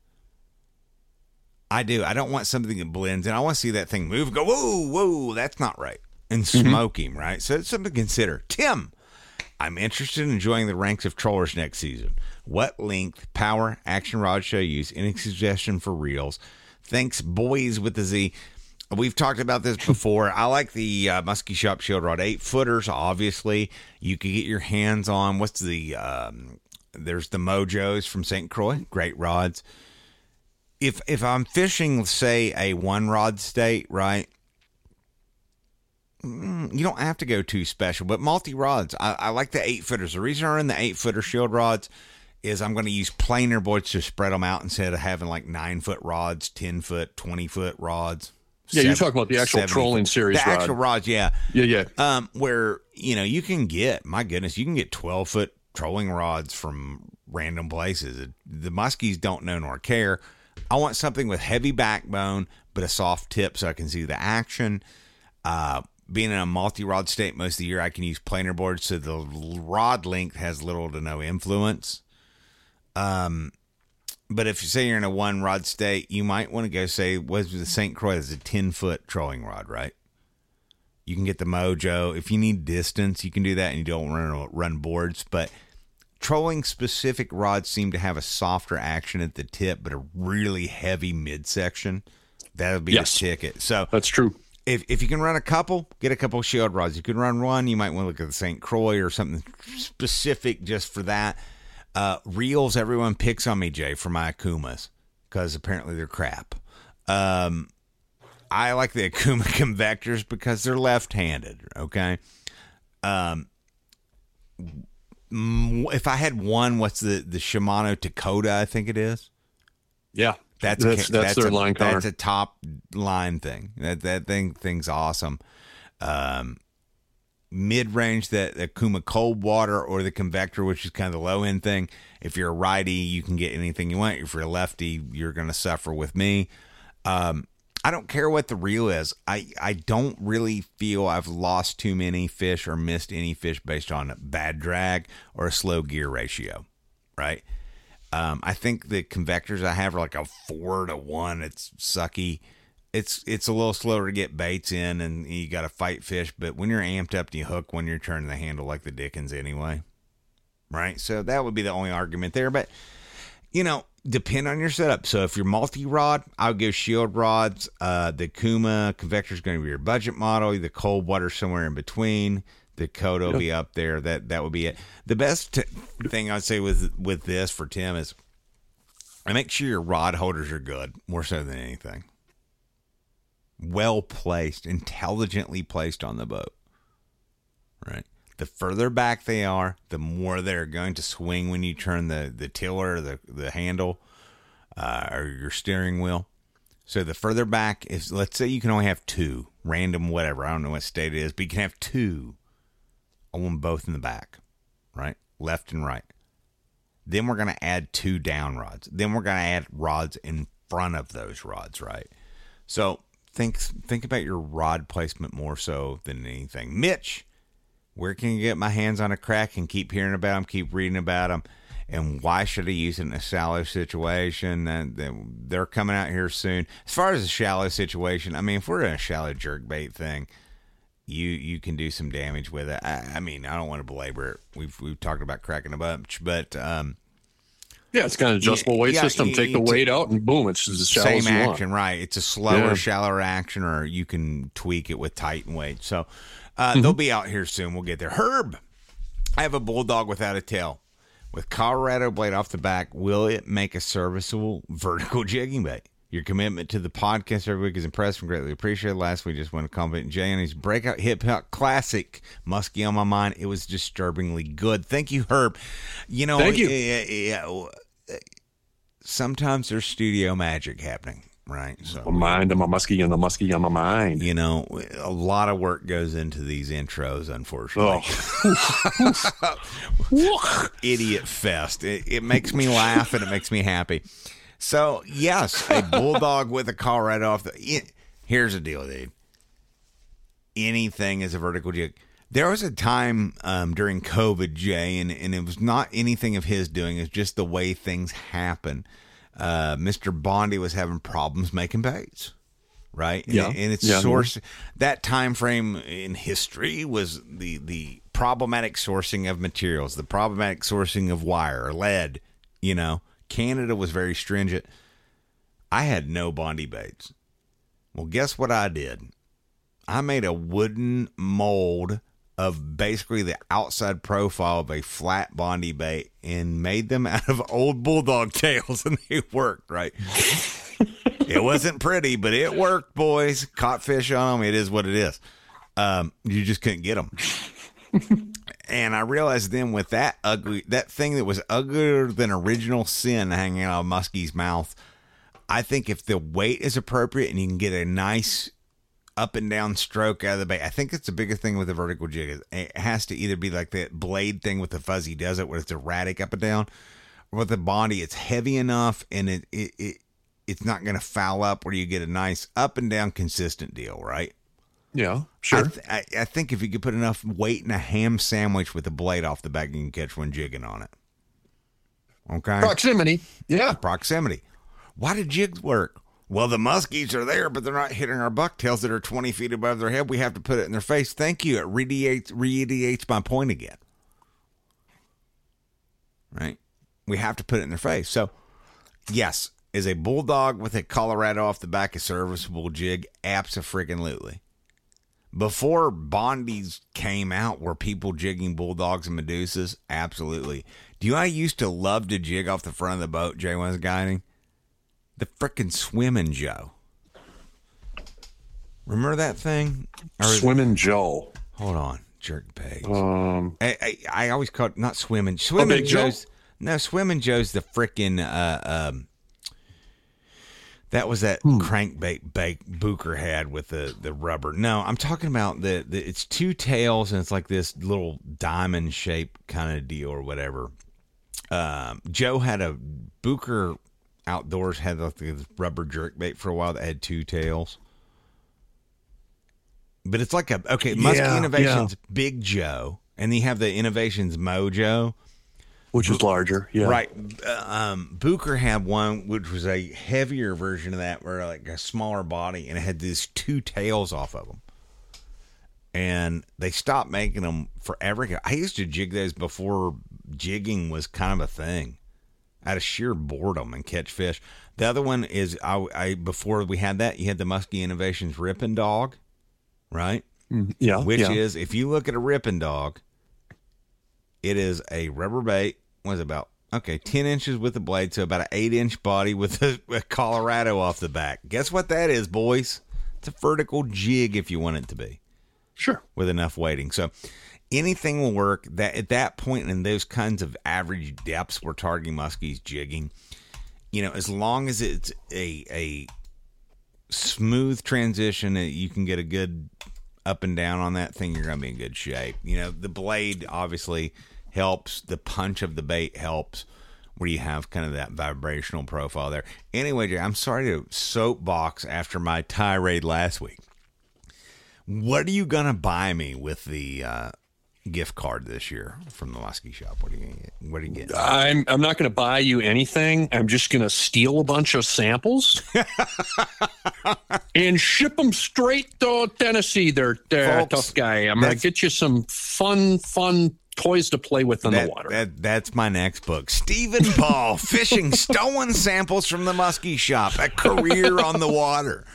I do. I don't want something that blends in. I want to see that thing move and go, whoa, that's not right. And smoke him, right? So it's something to consider. Tim, I'm interested in joining the ranks of trollers next season. What length, power, action rod should I use? Any suggestion for reels? Thanks, boys with the Z. We've talked about this before. I like the Muskie Shop Shield Rod 8-footers, obviously. You can get your hands on, there's the Mojos from St. Croix. Great rods. If I'm fishing, say, a one-rod state, right, you don't have to go too special, but multi-rods. I like the 8-footers. The reason I run the 8-footer shield rods is I'm going to use planer boards to spread them out instead of having like 9-foot rods, 10-foot, 20-foot rods. Yeah, you're talking about the actual trolling series rod. The actual rods, yeah. Yeah. Where, you can get, my goodness, you can get 12-foot trolling rods from random places. The muskies don't know nor care. I want something with heavy backbone, but a soft tip so I can see the action. Being in a multi-rod state most of the year, I can use planer boards so the rod length has little to no influence. But if you say you're in a one-rod state, you might want to go, say, was the St. Croix is a 10-foot trolling rod, right? You can get the Mojo. If you need distance, you can do that, and you don't run boards. But trolling-specific rods seem to have a softer action at the tip, but a really heavy midsection. That would be the ticket. So that's true. If you can run a couple, get a couple shield rods. You can run one, you might want to look at the St. Croix or something specific just for that. Reels, everyone picks on me, Jay, for my Akumas because apparently they're crap. I like the Akuma convectors because they're left-handed, okay? If I had one, what's the Shimano Dakota, I think it is? Yeah. That's their line color. That's a top line thing. That thing's awesome. Mid-range, that Akuma Cold Water or the Convector, which is kind of the low-end thing. If you're a righty, you can get anything you want. If you're a lefty, you're going to suffer with me. I don't care what the reel is. I don't really feel I've lost too many fish or missed any fish based on a bad drag or a slow gear ratio, right? I think the convectors I have are like a 4-to-1. It's sucky. it's a little slower to get baits in, and you got to fight fish. But when you're amped up, you hook when you're turning the handle like the Dickens anyway, right? So that would be the only argument there. But depend on your setup. So if you're multi-rod, I would go Shield rods. The Kuma Convector is going to be your budget model. The Cold Water somewhere in between. The Kodo will be up there. That would be it. The best thing I'd say with this for Tim is make sure your rod holders are good, more so than anything. Well placed, intelligently placed on the boat. Right? The further back they are, the more they're going to swing when you turn the tiller, the handle, or your steering wheel. So the further back is, let's say you can only have two, random whatever. I don't know what state it is, but you can have two. I want them both in the back, right? Left and right. Then we're going to add two down rods. Then we're going to add rods in front of those rods, right? So think about your rod placement more so than anything. Mitch, where can you get my hands on a crack and keep hearing about them, keep reading about them, and why should I use it in a shallow situation? And they're coming out here soon. As far as a shallow situation, I mean, if we're in a shallow jerkbait thing, you can do some damage with it. I mean, I don't want to belabor it. We've talked about cracking a bunch, but yeah, it's got an adjustable weight system. Take the weight out, and boom, it's as shallow same as you action, want. right? It's a slower, shallower action, or you can tweak it with Titan weight. So they'll be out here soon. We'll get there. Herb, I have a Bulldog without a tail. With Colorado blade off the back, will it make a serviceable vertical jigging bait? Your commitment to the podcast every week is impressive and greatly appreciated. Last week, just want to compliment Jay on his breakout hip-hop classic, Muskie on My Mind. It was disturbingly good. Thank you, Herb. Thank you. Sometimes there's studio magic happening, right? So, my mind and my muskie and the muskie on my mind. A lot of work goes into these intros, unfortunately. Oh. Idiot fest. It makes me laugh and it makes me happy. So, yes, a Bulldog with a Colorado off the... Here's the deal, dude. Anything is a vertical jig. There was a time during COVID, Jay, and it was not anything of his doing. It's just the way things happen. Mr. Bondi was having problems making baits, right? Yeah. And its source... That time frame in history was the problematic sourcing of materials, the problematic sourcing of wire, lead, Canada was very stringent. I had no Bondi baits. Well, guess what I did? I made a wooden mold of basically the outside profile of a flat Bondi bait and made them out of old Bulldog tails, and they worked, right? It wasn't pretty, but it worked, boys. Caught fish on them. It is what it is. You just couldn't get them. And I realized then with that thing that was uglier than original sin hanging out of Muskie's mouth, I think if the weight is appropriate and you can get a nice up and down stroke out of the bait, I think that's the biggest thing with the vertical jig. It has to either be like that blade thing with the Fuzzy does it, where it's erratic up and down, or with the Bondi, it's heavy enough and it's not going to foul up where you get a nice up and down consistent deal, right? Yeah, sure. I think if you could put enough weight in a ham sandwich with the blade off the back, you can catch one jigging on it. Okay? Proximity. Yeah. Proximity. Why do jigs work? Well, the muskies are there, but they're not hitting our bucktails that are 20 feet above their head. We have to put it in their face. Thank you. It reiterates my point again. Right? We have to put it in their face. So, yes, is a Bulldog with a Colorado off the back a serviceable jig? Abso-freaking-lutely. Before Bondis came out, were people jigging Bulldogs and Medusas? Absolutely. Do you know I used to love to jig off the front of the boat Jay was guiding? The frickin' Swimming Joe. Remember that thing? Swimming Joe. Hold on. Jerk pegs. I always call it not Swimming. Swimming Big Joe's. Joe? No, Swimming Joe's the frickin' that was that crankbait Booker had with the rubber. No, I'm talking about the it's two tails and it's like this little diamond shape kind of deal or whatever. Joe had a Booker Outdoors had like the rubber jerkbait for a while that had two tails. But it's like Muskie Innovations Big Joe, and then you have the Innovations Mojo. which is larger. Yeah. Right. Booker had one which was a heavier version of that, where like a smaller body, and it had these two tails off of them. And they stopped making them forever ago. I used to jig those before jigging was kind of a thing, out of sheer boredom, and catch fish. The other one is I before we had that, you had the Muskie Innovations Rippin' Dog, right? Yeah. Which is, if you look at a Rippin' Dog, it is a rubber bait. What is it, about 10 inches with the blade, so about an 8-inch body with a Colorado off the back. Guess what that is, boys? It's a vertical jig if you want it to be. Sure. With enough weighting. So anything will work. That at that point, in those kinds of average depths we're targeting muskies jigging, as long as it's a smooth transition, you can get a good up and down on that thing, you're going to be in good shape. The blade obviously helps. The punch of the bait helps, where you have kind of that vibrational profile there. Anyway, Jay, I'm sorry to soapbox after my tirade last week. What are you going to buy me with the gift card this year from the Muskie Shop? What are you getting? I'm not going to buy you anything. I'm just going to steal a bunch of samples and ship them straight to Tennessee. They're Folks, tough guy. I'm going to get you some fun toys to play with in the water. That's my next book. Stephen Paul, Fishing Stolen Samples from the Muskie Shop, A Career on the Water.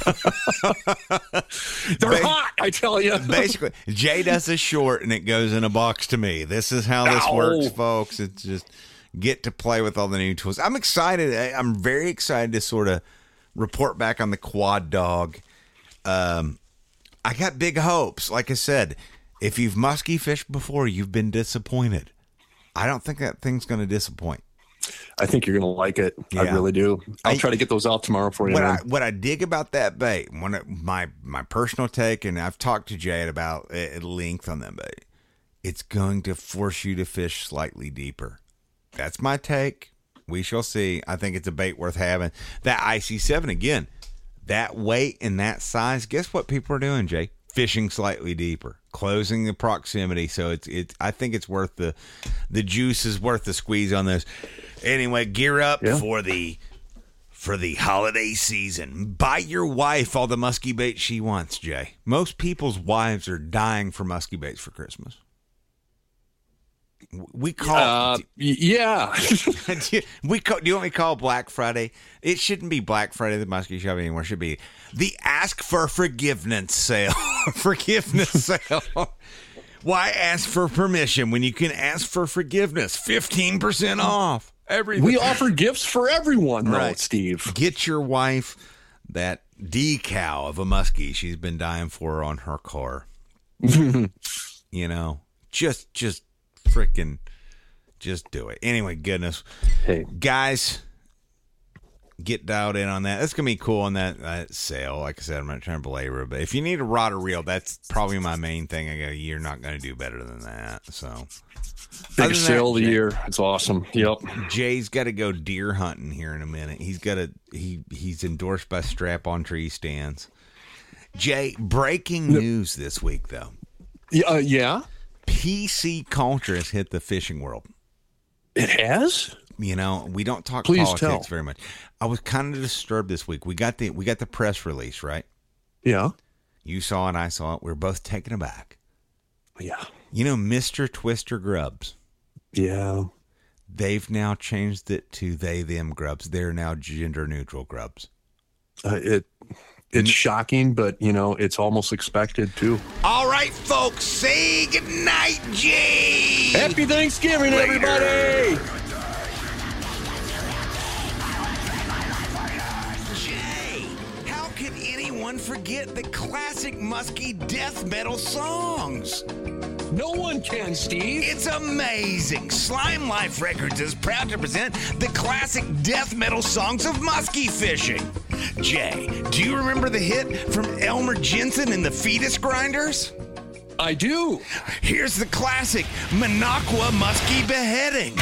They're hot, I tell you. Basically, Jay does a short and it goes in a box to me. This is how this works, folks. It's just get to play with all the new tools. I'm excited. I'm very excited to sort of report back on the Quad Dog. I got big hopes. Like I said, if you've muskie fished before, you've been disappointed. I don't think that thing's going to disappoint. I think you're going to like it. Yeah. I really do. I'll try to get those out tomorrow for you. What I dig about that bait, my personal take, and I've talked to Jay about at length on that bait, it's going to force you to fish slightly deeper. That's my take. We shall see. I think it's a bait worth having. That IC7, again, that weight and that size, guess what people are doing, Jay? Fishing slightly deeper, closing the proximity. So it's I think it's worth the juice is worth the squeeze on this. Anyway, gear up for the holiday season. Buy your wife all the muskie bait she wants, Jay. Most people's wives are dying for muskie baits for Christmas. We call yeah. Do you want me to call Black Friday? It shouldn't be Black Friday at the Muskie Shop anymore. It should be the Ask for Forgiveness sale. Forgiveness sale. Why ask for permission when you can ask for forgiveness? 15% off everything. We offer gifts for everyone, though, right, Steve. Get your wife that decal of a muskie she's been dying for on her car. Just freaking just do it. Anyway, goodness. Hey, guys, get dialed in on that. That's going to be cool on that sale. Like I said, I'm not trying to belabor it, but if you need a rod or reel, that's probably my main thing. You're not going to do better than that. So, biggest sale of the year. It's awesome. Yep. Jay's got to go deer hunting here in a minute. He's endorsed by Strap On Tree Stands. Jay, breaking news this week, though. Yeah. PC culture has hit the fishing world. It has? We don't talk Please politics very much. I was kind of disturbed this week. We got the press release, right? Yeah. You saw it, I saw it. We were both taken aback. Yeah. Mr. Twister Grubs. Yeah. They've now changed it to they, them grubs. They're now gender neutral grubs. It's shocking, but, it's almost expected, too. All right, folks, say goodnight, Jay. Happy Thanksgiving, everybody. Jay, how can anyone forget the classic musky death metal songs? No one can, Steve. It's amazing. Slime Life Records is proud to present the classic death metal songs of muskie fishing. Jay, do you remember the hit from Elmer Jensen and the Fetus Grinders? I do. Here's the classic Minocqua Muskie Beheading.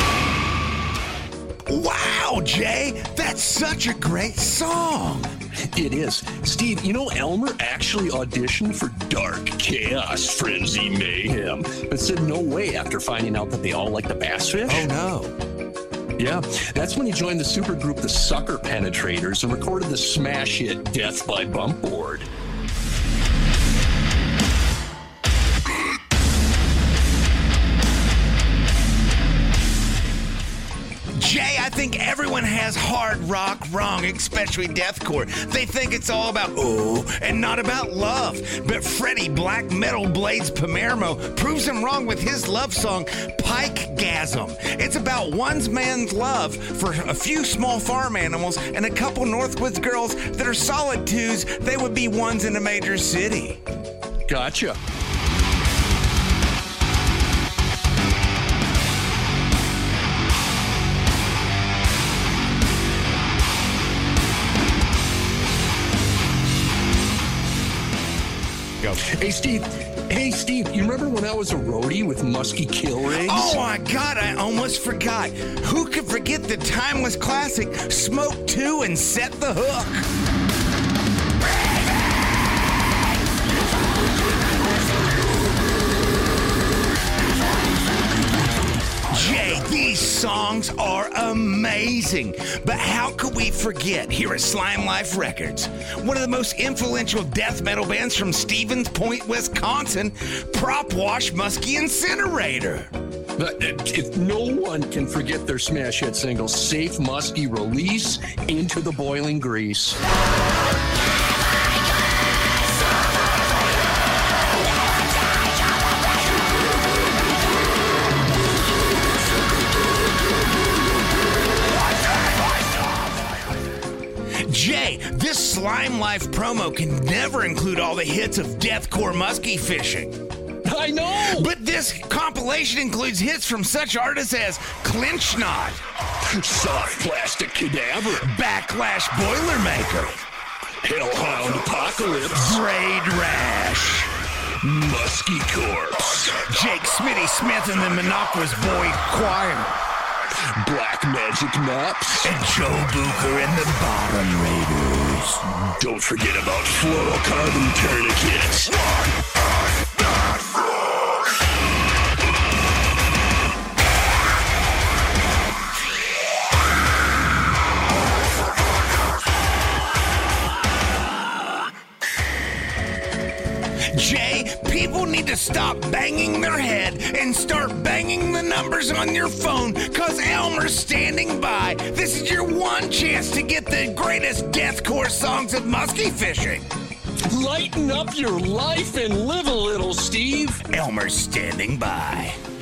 Wow, Jay, that's such a great song. It is. Steve, you know, Elmer actually auditioned for Dark Chaos Frenzy Mayhem, but said no way after finding out that they all like the Bass Fish. Oh, no. Yeah, that's when he joined the supergroup The Sucker Penetrators and recorded the smash hit Death by Bumpboard. Jay, I think everyone has hard rock wrong, especially deathcore. They think it's all about and not about love. But Freddie Black Metal Blades Palermo proves him wrong with his love song, Pikegasm. It's about one man's love for a few small farm animals and a couple Northwoods girls that are solid twos. They would be ones in a major city. Gotcha. Hey, Steve, you remember when I was a roadie with Muskie Kill Rigs? Oh, my God, I almost forgot. Who could forget the timeless classic, Smoke 2 and Set the Hook? Jay, these songs are amazing. But how could we forget here at Slime Life Records? One of the most influential death metal bands from Stevens Point, Wisconsin, Prop Wash Muskie Incinerator. But if no one can forget their smash hit single, Safe Muskie Release, Into the Boiling Grease. Jay, this Slime Life promo can never include all the hits of deathcore muskie fishing. I know! But this compilation includes hits from such artists as Clinch Knot, Soft Plastic Cadaver, Backlash Boilermaker, Hellhound Apocalypse, Braid Rash, Muskie Corpse, Jake Smitty Smith and the Minocqua's Boy Choir, Black Magic Maps, and Joe Booker and the Bottom Raiders. Don't forget about fluorocarbon tourniquets. Jay, people need to stop banging their head and start banging the numbers on your phone, cause Elmer's standing by. This is your one chance to get the greatest deathcore songs of muskie fishing. Lighten up your life and live a little, Steve. Elmer's standing by.